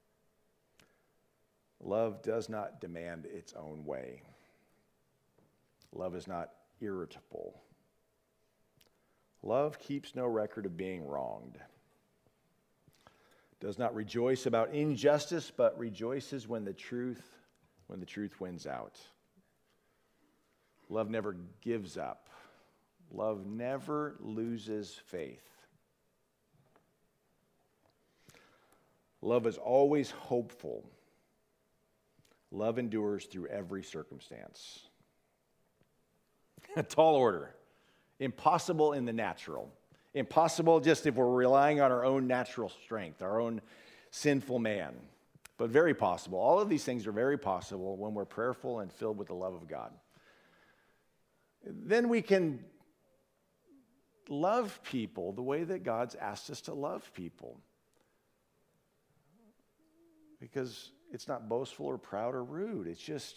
Love does not demand its own way. Love is not irritable. Love keeps no record of being wronged. Does not rejoice about injustice, but rejoices when the truth wins out. Love never gives up. Love never loses faith. Love is always hopeful. Love endures through every circumstance. A tall order. Impossible in the natural. Impossible just if we're relying on our own natural strength, our own sinful man. But very possible. All of these things are very possible when we're prayerful and filled with the love of God. Then we can love people the way that God's asked us to love people. Because it's not boastful or proud or rude. It's just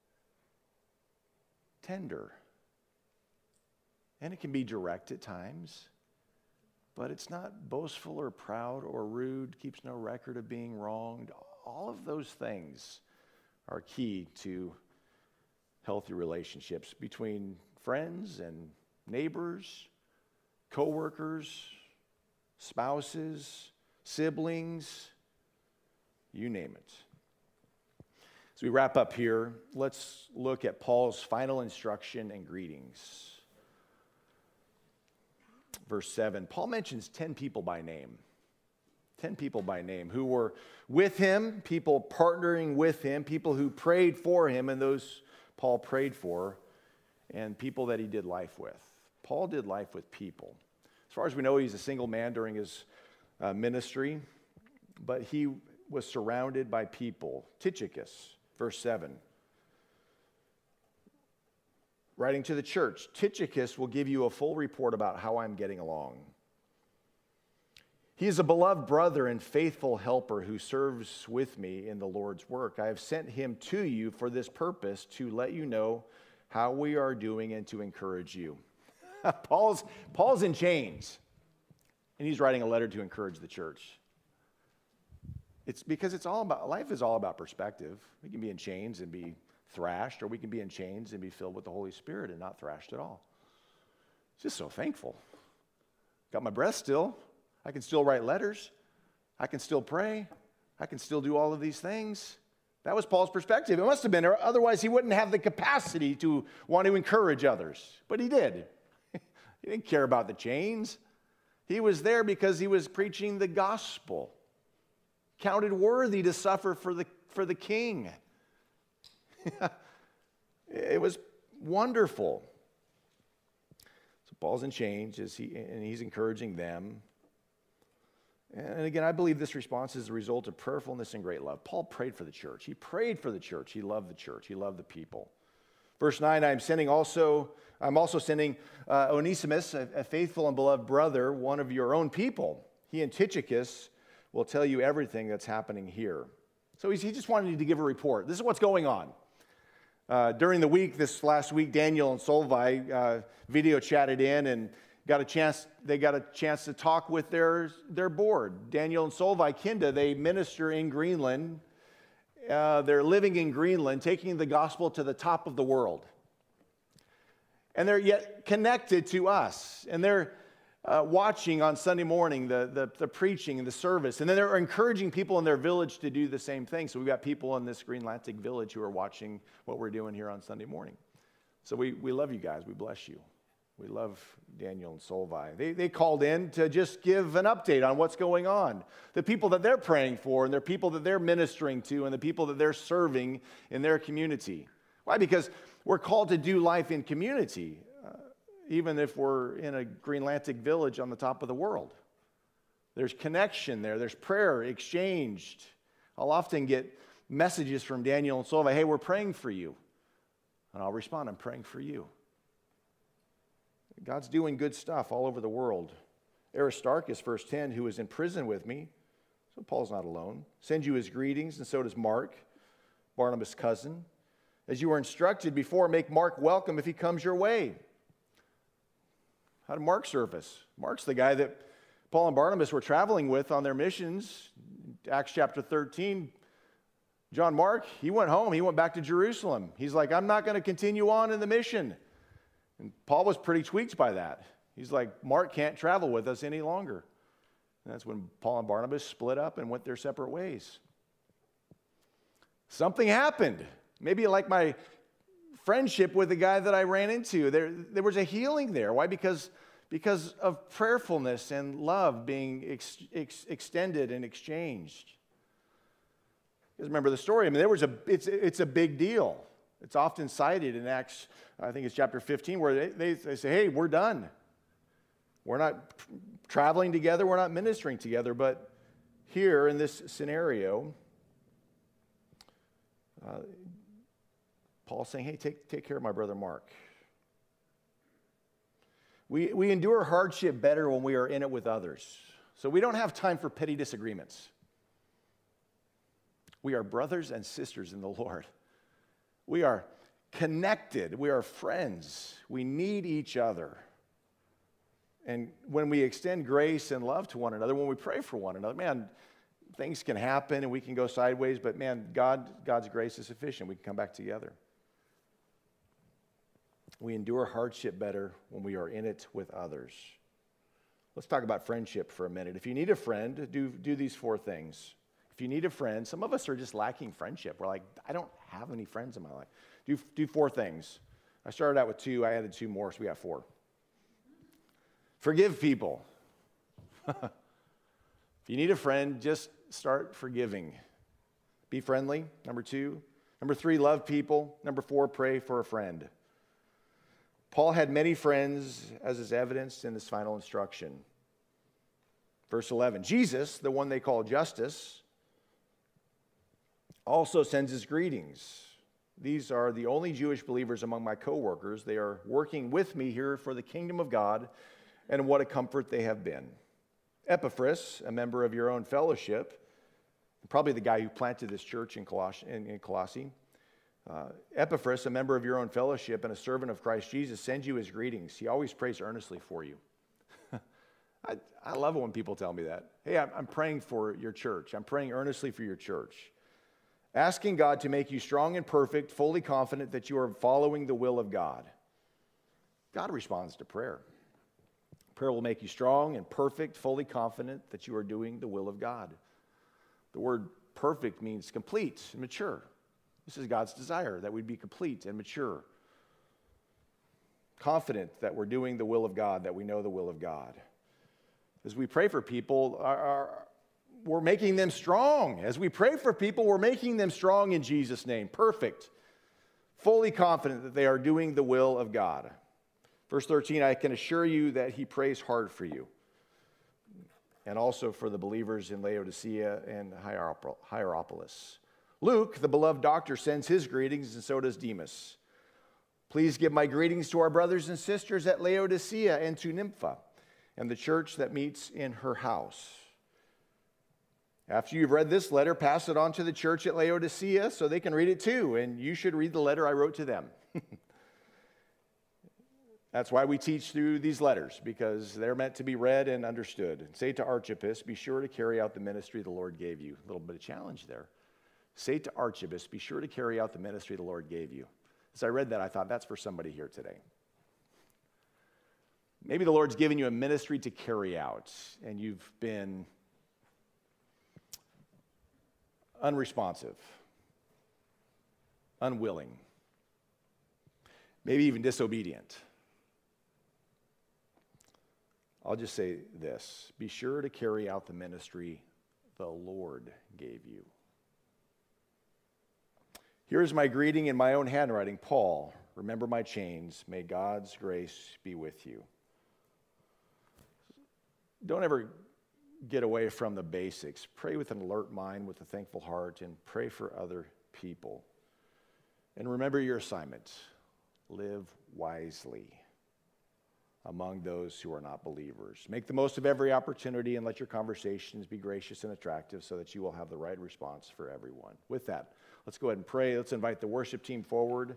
tender. And it can be direct at times. But it's not boastful or proud or rude, keeps no record of being wronged. All of those things are key to healthy relationships between friends and neighbors, coworkers, spouses, siblings, you name it. As we wrap up here, let's look at Paul's final instruction and greetings. verse 7, Paul mentions 10 people by name. 10 people by name who were with him, people partnering with him, people who prayed for him, and those Paul prayed for, and people that he did life with. Paul did life with people. As far as we know, he's a single man during his ministry, but he was surrounded by people. Tychicus, verse 7. Writing to the church, Tychicus will give you a full report about how I'm getting along. He is a beloved brother and faithful helper who serves with me in the Lord's work. I have sent him to you for this purpose, to let you know how we are doing and to encourage you. Paul's in chains, and he's writing a letter to encourage the church. It's because life is all about perspective. We can be in chains and be thrashed, or we can be in chains and be filled with the Holy Spirit and not thrashed at all. Just so thankful. Got my breath still. I can still write letters. I can still pray. I can still do all of these things. That was Paul's perspective. It must have been, or otherwise he wouldn't have the capacity to want to encourage others. But he did. He didn't care about the chains. He was there because he was preaching the gospel. Counted worthy to suffer for the king. It was wonderful. So Paul's in chains, and he's encouraging them. And again, I believe this response is the result of prayerfulness and great love. Paul prayed for the church. He prayed for the church. He loved the church. He loved the people. Verse 9, I'm also sending Onesimus, a faithful and beloved brother, one of your own people. He and Tychicus will tell you everything that's happening here. So he just wanted to give a report. This is what's going on. During the week, this last week, Daniel and Solveig video chatted in and they got a chance to talk with their board. Daniel and Solveig Kinda, they minister in Greenland. They're living in Greenland, taking the gospel to the top of the world. And they're yet connected to us. And they're watching on Sunday morning the preaching and the service. And then they're encouraging people in their village to do the same thing. So we've got people in this Greenlandic village who are watching what we're doing here on Sunday morning. So we love you guys. We bless you. We love Daniel and Solveig. They called in to just give an update on what's going on. The people that they're praying for, and the people that they're ministering to, and the people that they're serving in their community. Why? Because we're called to do life in community, even if we're in a Greenlandic village on the top of the world. There's connection there. There's prayer exchanged. I'll often get messages from Daniel and Solveig, hey, we're praying for you. And I'll respond, I'm praying for you. God's doing good stuff all over the world. Aristarchus, verse 10, who is in prison with me, so Paul's not alone, sends you his greetings, and so does Mark, Barnabas' cousin. As you were instructed before, make Mark welcome if he comes your way. How did Mark surface? Mark's the guy that Paul and Barnabas were traveling with on their missions. Acts chapter 13, John Mark, he went home. He went back to Jerusalem. He's like, I'm not going to continue on in the mission. And Paul was pretty tweaked by that. He's like, Mark can't travel with us any longer. And that's when Paul and Barnabas split up and went their separate ways. Something happened. Maybe like my friendship with the guy that I ran into. There was a healing there. Why? Because of prayerfulness and love being extended and exchanged. You guys remember the story? I mean, it's a big deal. It's often cited in Acts, I think it's chapter 15, where they say, hey, we're done. We're not traveling together. We're not ministering together. But here in this scenario, Paul's saying, hey, take care of my brother Mark. We endure hardship better when we are in it with others. So we don't have time for petty disagreements. We are brothers and sisters in the Lord. We are connected. We are friends. We need each other. And when we extend grace and love to one another, when we pray for one another, man, things can happen and we can go sideways, but man, God's grace is sufficient. We can come back together. We endure hardship better when we are in it with others. Let's talk about friendship for a minute. If you need a friend, do these 4 things. If you need a friend, some of us are just lacking friendship. We're like, I don't have any friends in my life. Do 4 things. I started out with 2. I added 2 more, so we got 4. Forgive people. If you need a friend, just start forgiving. Be friendly, number 2. Number 3, love people. Number 4, pray for a friend. Paul had many friends, as is evidenced in this final instruction. Verse 11, Jesus, the one they call Justus, also sends his greetings. These are the only Jewish believers among my co-workers. They are working with me here for the kingdom of God, and what a comfort they have been. Epaphras, a member of your own fellowship, probably the guy who planted this church in Colossae. Epaphras, a member of your own fellowship and a servant of Christ Jesus, sends you his greetings. He always prays earnestly for you. I love it when people tell me that. Hey, I'm praying for your church. I'm praying earnestly for your church. Asking God to make you strong and perfect, fully confident that you are following the will of God. God responds to prayer. Prayer will make you strong and perfect, fully confident that you are doing the will of God. The word perfect means complete and mature. This is God's desire, that we'd be complete and mature. Confident that we're doing the will of God, that we know the will of God. As we pray for people, we're making them strong. As we pray for people, we're making them strong in Jesus' name. Perfect. Fully confident that they are doing the will of God. Verse 13, I can assure you that he prays hard for you. And also for the believers in Laodicea and Hierapolis. Luke, the beloved doctor, sends his greetings, and so does Demas. Please give my greetings to our brothers and sisters at Laodicea and to Nympha, and the church that meets in her house. After you've read this letter, pass it on to the church at Laodicea so they can read it too, and you should read the letter I wrote to them. That's why we teach through these letters, because they're meant to be read and understood. Say to Archippus, be sure to carry out the ministry the Lord gave you. A little bit of challenge there. Say to Archippus, be sure to carry out the ministry the Lord gave you. As I read that, I thought that's for somebody here today. Maybe the Lord's given you a ministry to carry out, and you've been unresponsive, unwilling, maybe even disobedient. I'll just say this. Be sure to carry out the ministry the Lord gave you. Here's my greeting in my own handwriting. Paul, remember my chains. May God's grace be with you. Don't ever get away from the basics. Pray with an alert mind, with a thankful heart, and pray for other people. And remember your assignment. Live wisely among those who are not believers. Make the most of every opportunity and let your conversations be gracious and attractive so that you will have the right response for everyone. With that, let's go ahead and pray. Let's invite the worship team forward.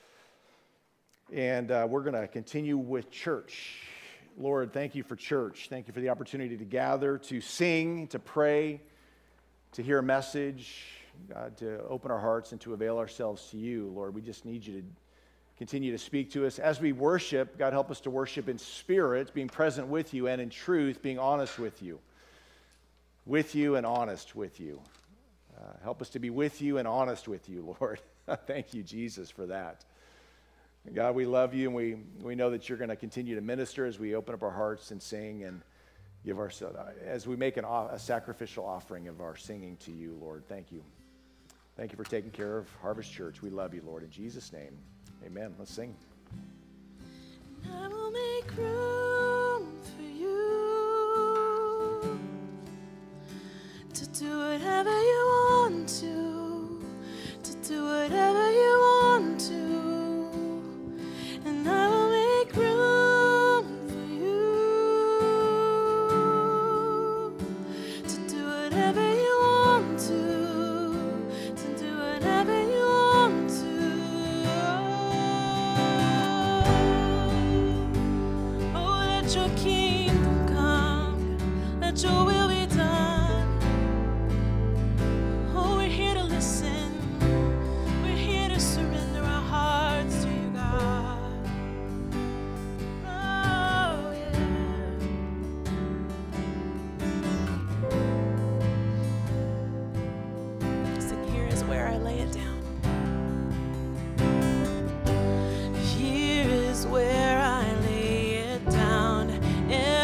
And we're going to continue with church. Lord, thank you for church. Thank you for the opportunity to gather, to sing, to pray, to hear a message, God, to open our hearts and to avail ourselves to you. Lord, we just need you to continue to speak to us. As we worship, God, help us to worship in spirit, being present with you, and in truth, being honest with you and honest with you. Help us to be with you and honest with you, Lord. Thank you, Jesus, for that. God, we love you, and we know that you're going to continue to minister as we open up our hearts and sing and give ourselves, as we make a sacrificial offering of our singing to you, Lord. Thank you. Thank you for taking care of Harvest Church. We love you, Lord. In Jesus' name, amen. Let's sing. I will make room for you to do whatever you want to do whatever you want to. And I will make room for you to do whatever you want to do whatever you want to. Oh, let your kingdom come, let your will be done. Oh, we're here to listen, we're here to surrender our hearts to you, God. Oh, yeah. Listen, here is where I lay it down. Here is where I lay it down.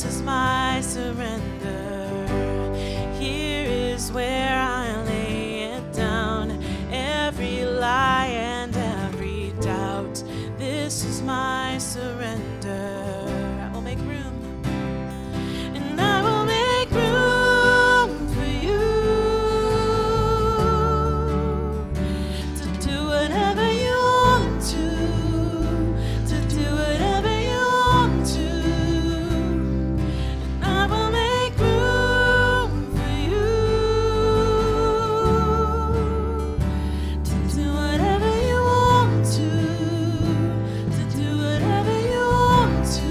is my surrender. Here is where I lay it down, every lie and every doubt. This is my surrender. I will make room, and I will make room for you to do whatever you want to do whatever you want to. And I will make room for you to do whatever you want to do whatever you want to.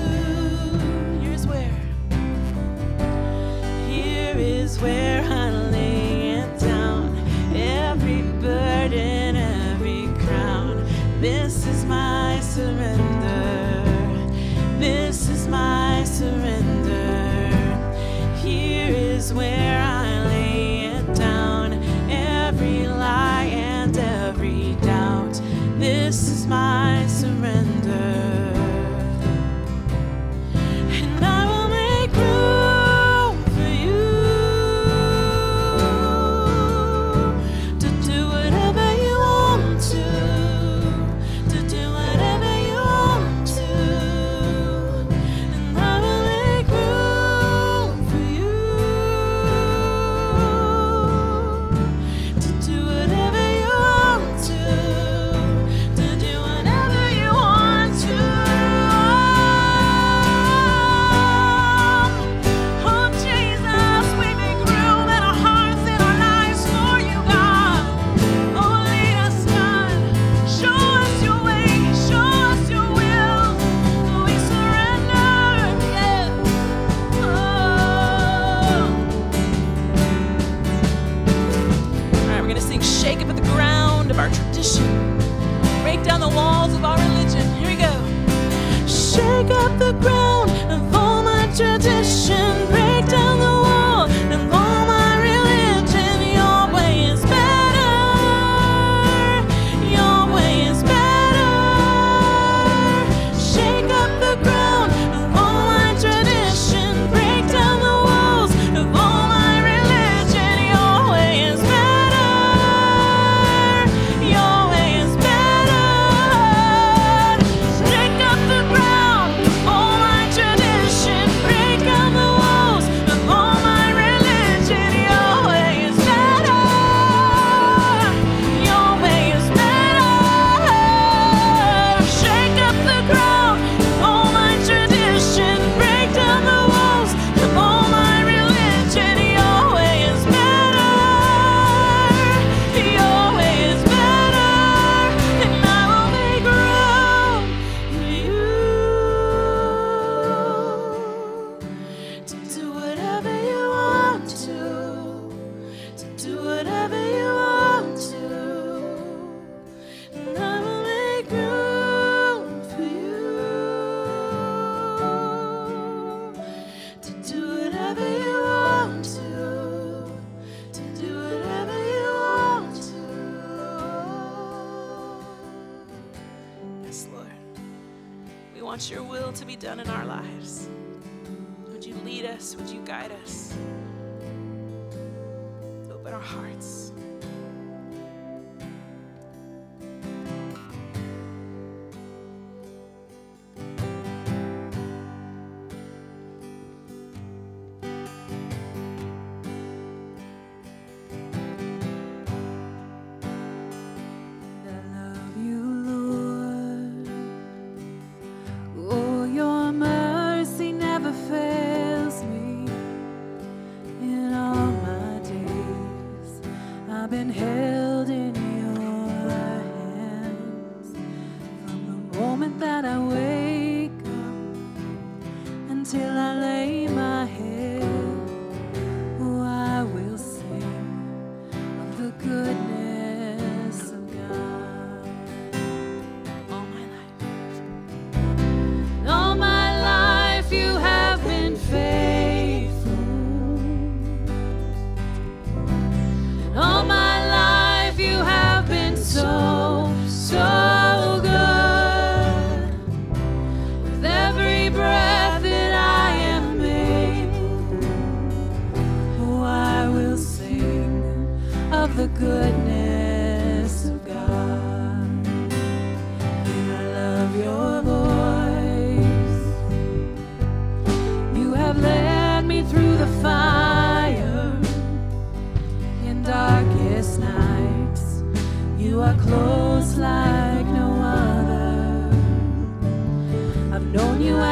Here is where I lay it down, every burden, every crown. This is my surrender. This is my surrender. Here is where I lay it down, every lie and every doubt. This is my surrender. And I will make room for you to do whatever you want to do whatever you want to. And I will make room for you to do whatever you want to do whatever you want to. Oh Jesus, we make room in our hearts and our lives for you, God. Oh, lead us, God. Show us your way, show us your will. We surrender, yeah. Oh. All right, we're gonna sing "Shake Up at the Ground" of our tradition. Break down the walls of our religion. Here we go. Shake up the ground of all my tradition. Break down the wall of all my religion. Your way is better. Your way is better. Shake up the ground of all my tradition. Break down the walls of all my religion. Your way is better. Your way is better. Shake up the ground of all my tradition. Break down the walls of all my religion. Your way is better. Your way is better. Shake up the ground of all my tradition. Break down the walls of all my religion. Your way is better. Your way is better. And I will make room for you to do whatever you want to do whatever you want to. And I will make room for you to do whatever you want to do whatever you want to. Yes, Lord. We want your will to be done in our lives. Would you lead us? Would you guide us? Open our hearts. I love you, Lord. Oh, your mercy never fails me. In all my days, I've been held in your hands. From the moment that I wake up until I lay my head, oh, I will sing of the goodness of God. All my life. All my life you have been faithful. All my life you have been so, so good.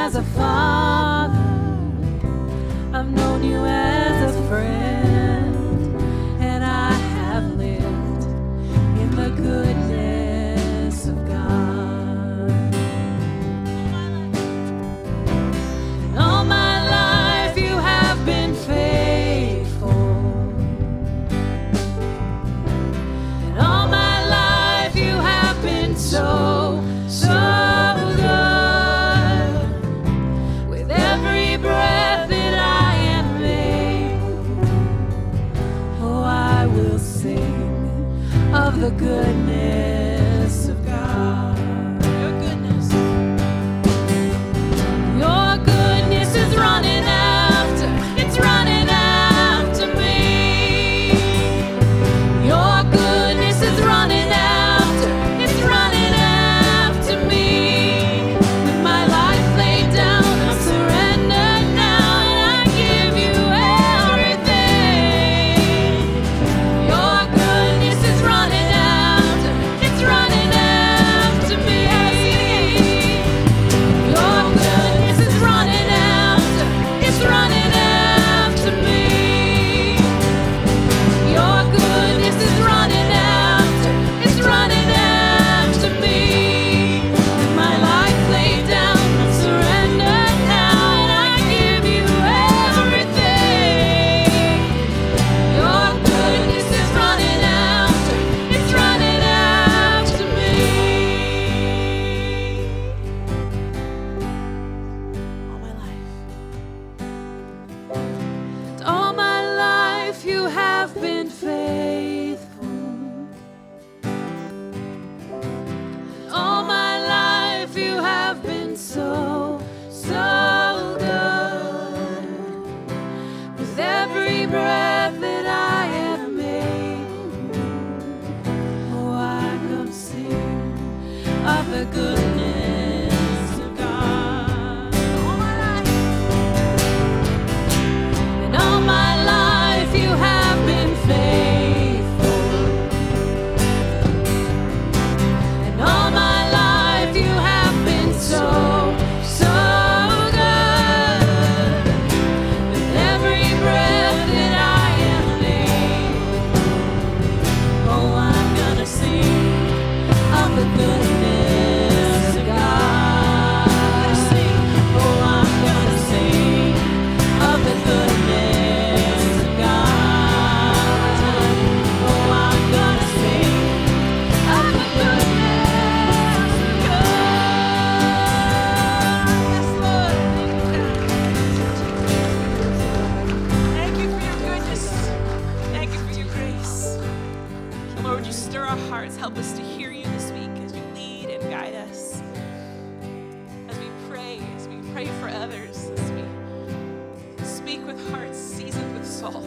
as a father. I've known you as a friend, and I have lived in the goodness of God. And all my life you have been faithful, and all my life you have been so good. With every breath that I am able, oh, I will sing of the goodness of God. Your goodness. Your goodness is running after, it's running after me. Your goodness is running after, it's running after me. With my life laid down, I surrender now, and I give you everything. Your goodness is running after, it's running after me. Your goodness is running after, it's running after me. Your goodness is running after, it's running after me. With my life laid down, I surrender now, and I give you everything. Your goodness is running after, it's running after me. All my life. All my life you have been faithful. All my life you have been so good. With every breath that I am able, oh, I come sing of the goodness of God. All my life. And all my life you have been faithful. And all my life you have been so good. With every breath that I am able, oh, I'm gonna sing of the goodness of God. Oh, I'm gonna sing of the goodness of God. Oh, I'm gonna sing of the goodness of God. Yes, Lord. Thank you for your goodness. Thank you for your grace. And Lord, would you stir our hearts? Help us to hear you this week as you lead and guide us. As we pray for others, as we speak with hearts seasoned with salt.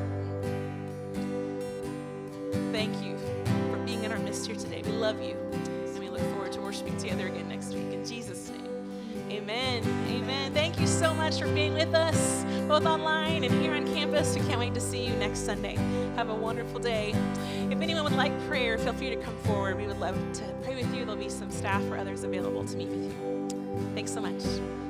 Thank you for being in our midst here today. We love you, and we look forward to worshiping together again next week. In Jesus' name, amen. Amen. Thank you so much for being with us, both online and here on campus. We can't wait to see you next Sunday. Have a wonderful day. If anyone would like prayer, feel free to come forward. We would love to pray with you. There'll be some staff or others available to meet with you. Thanks so much.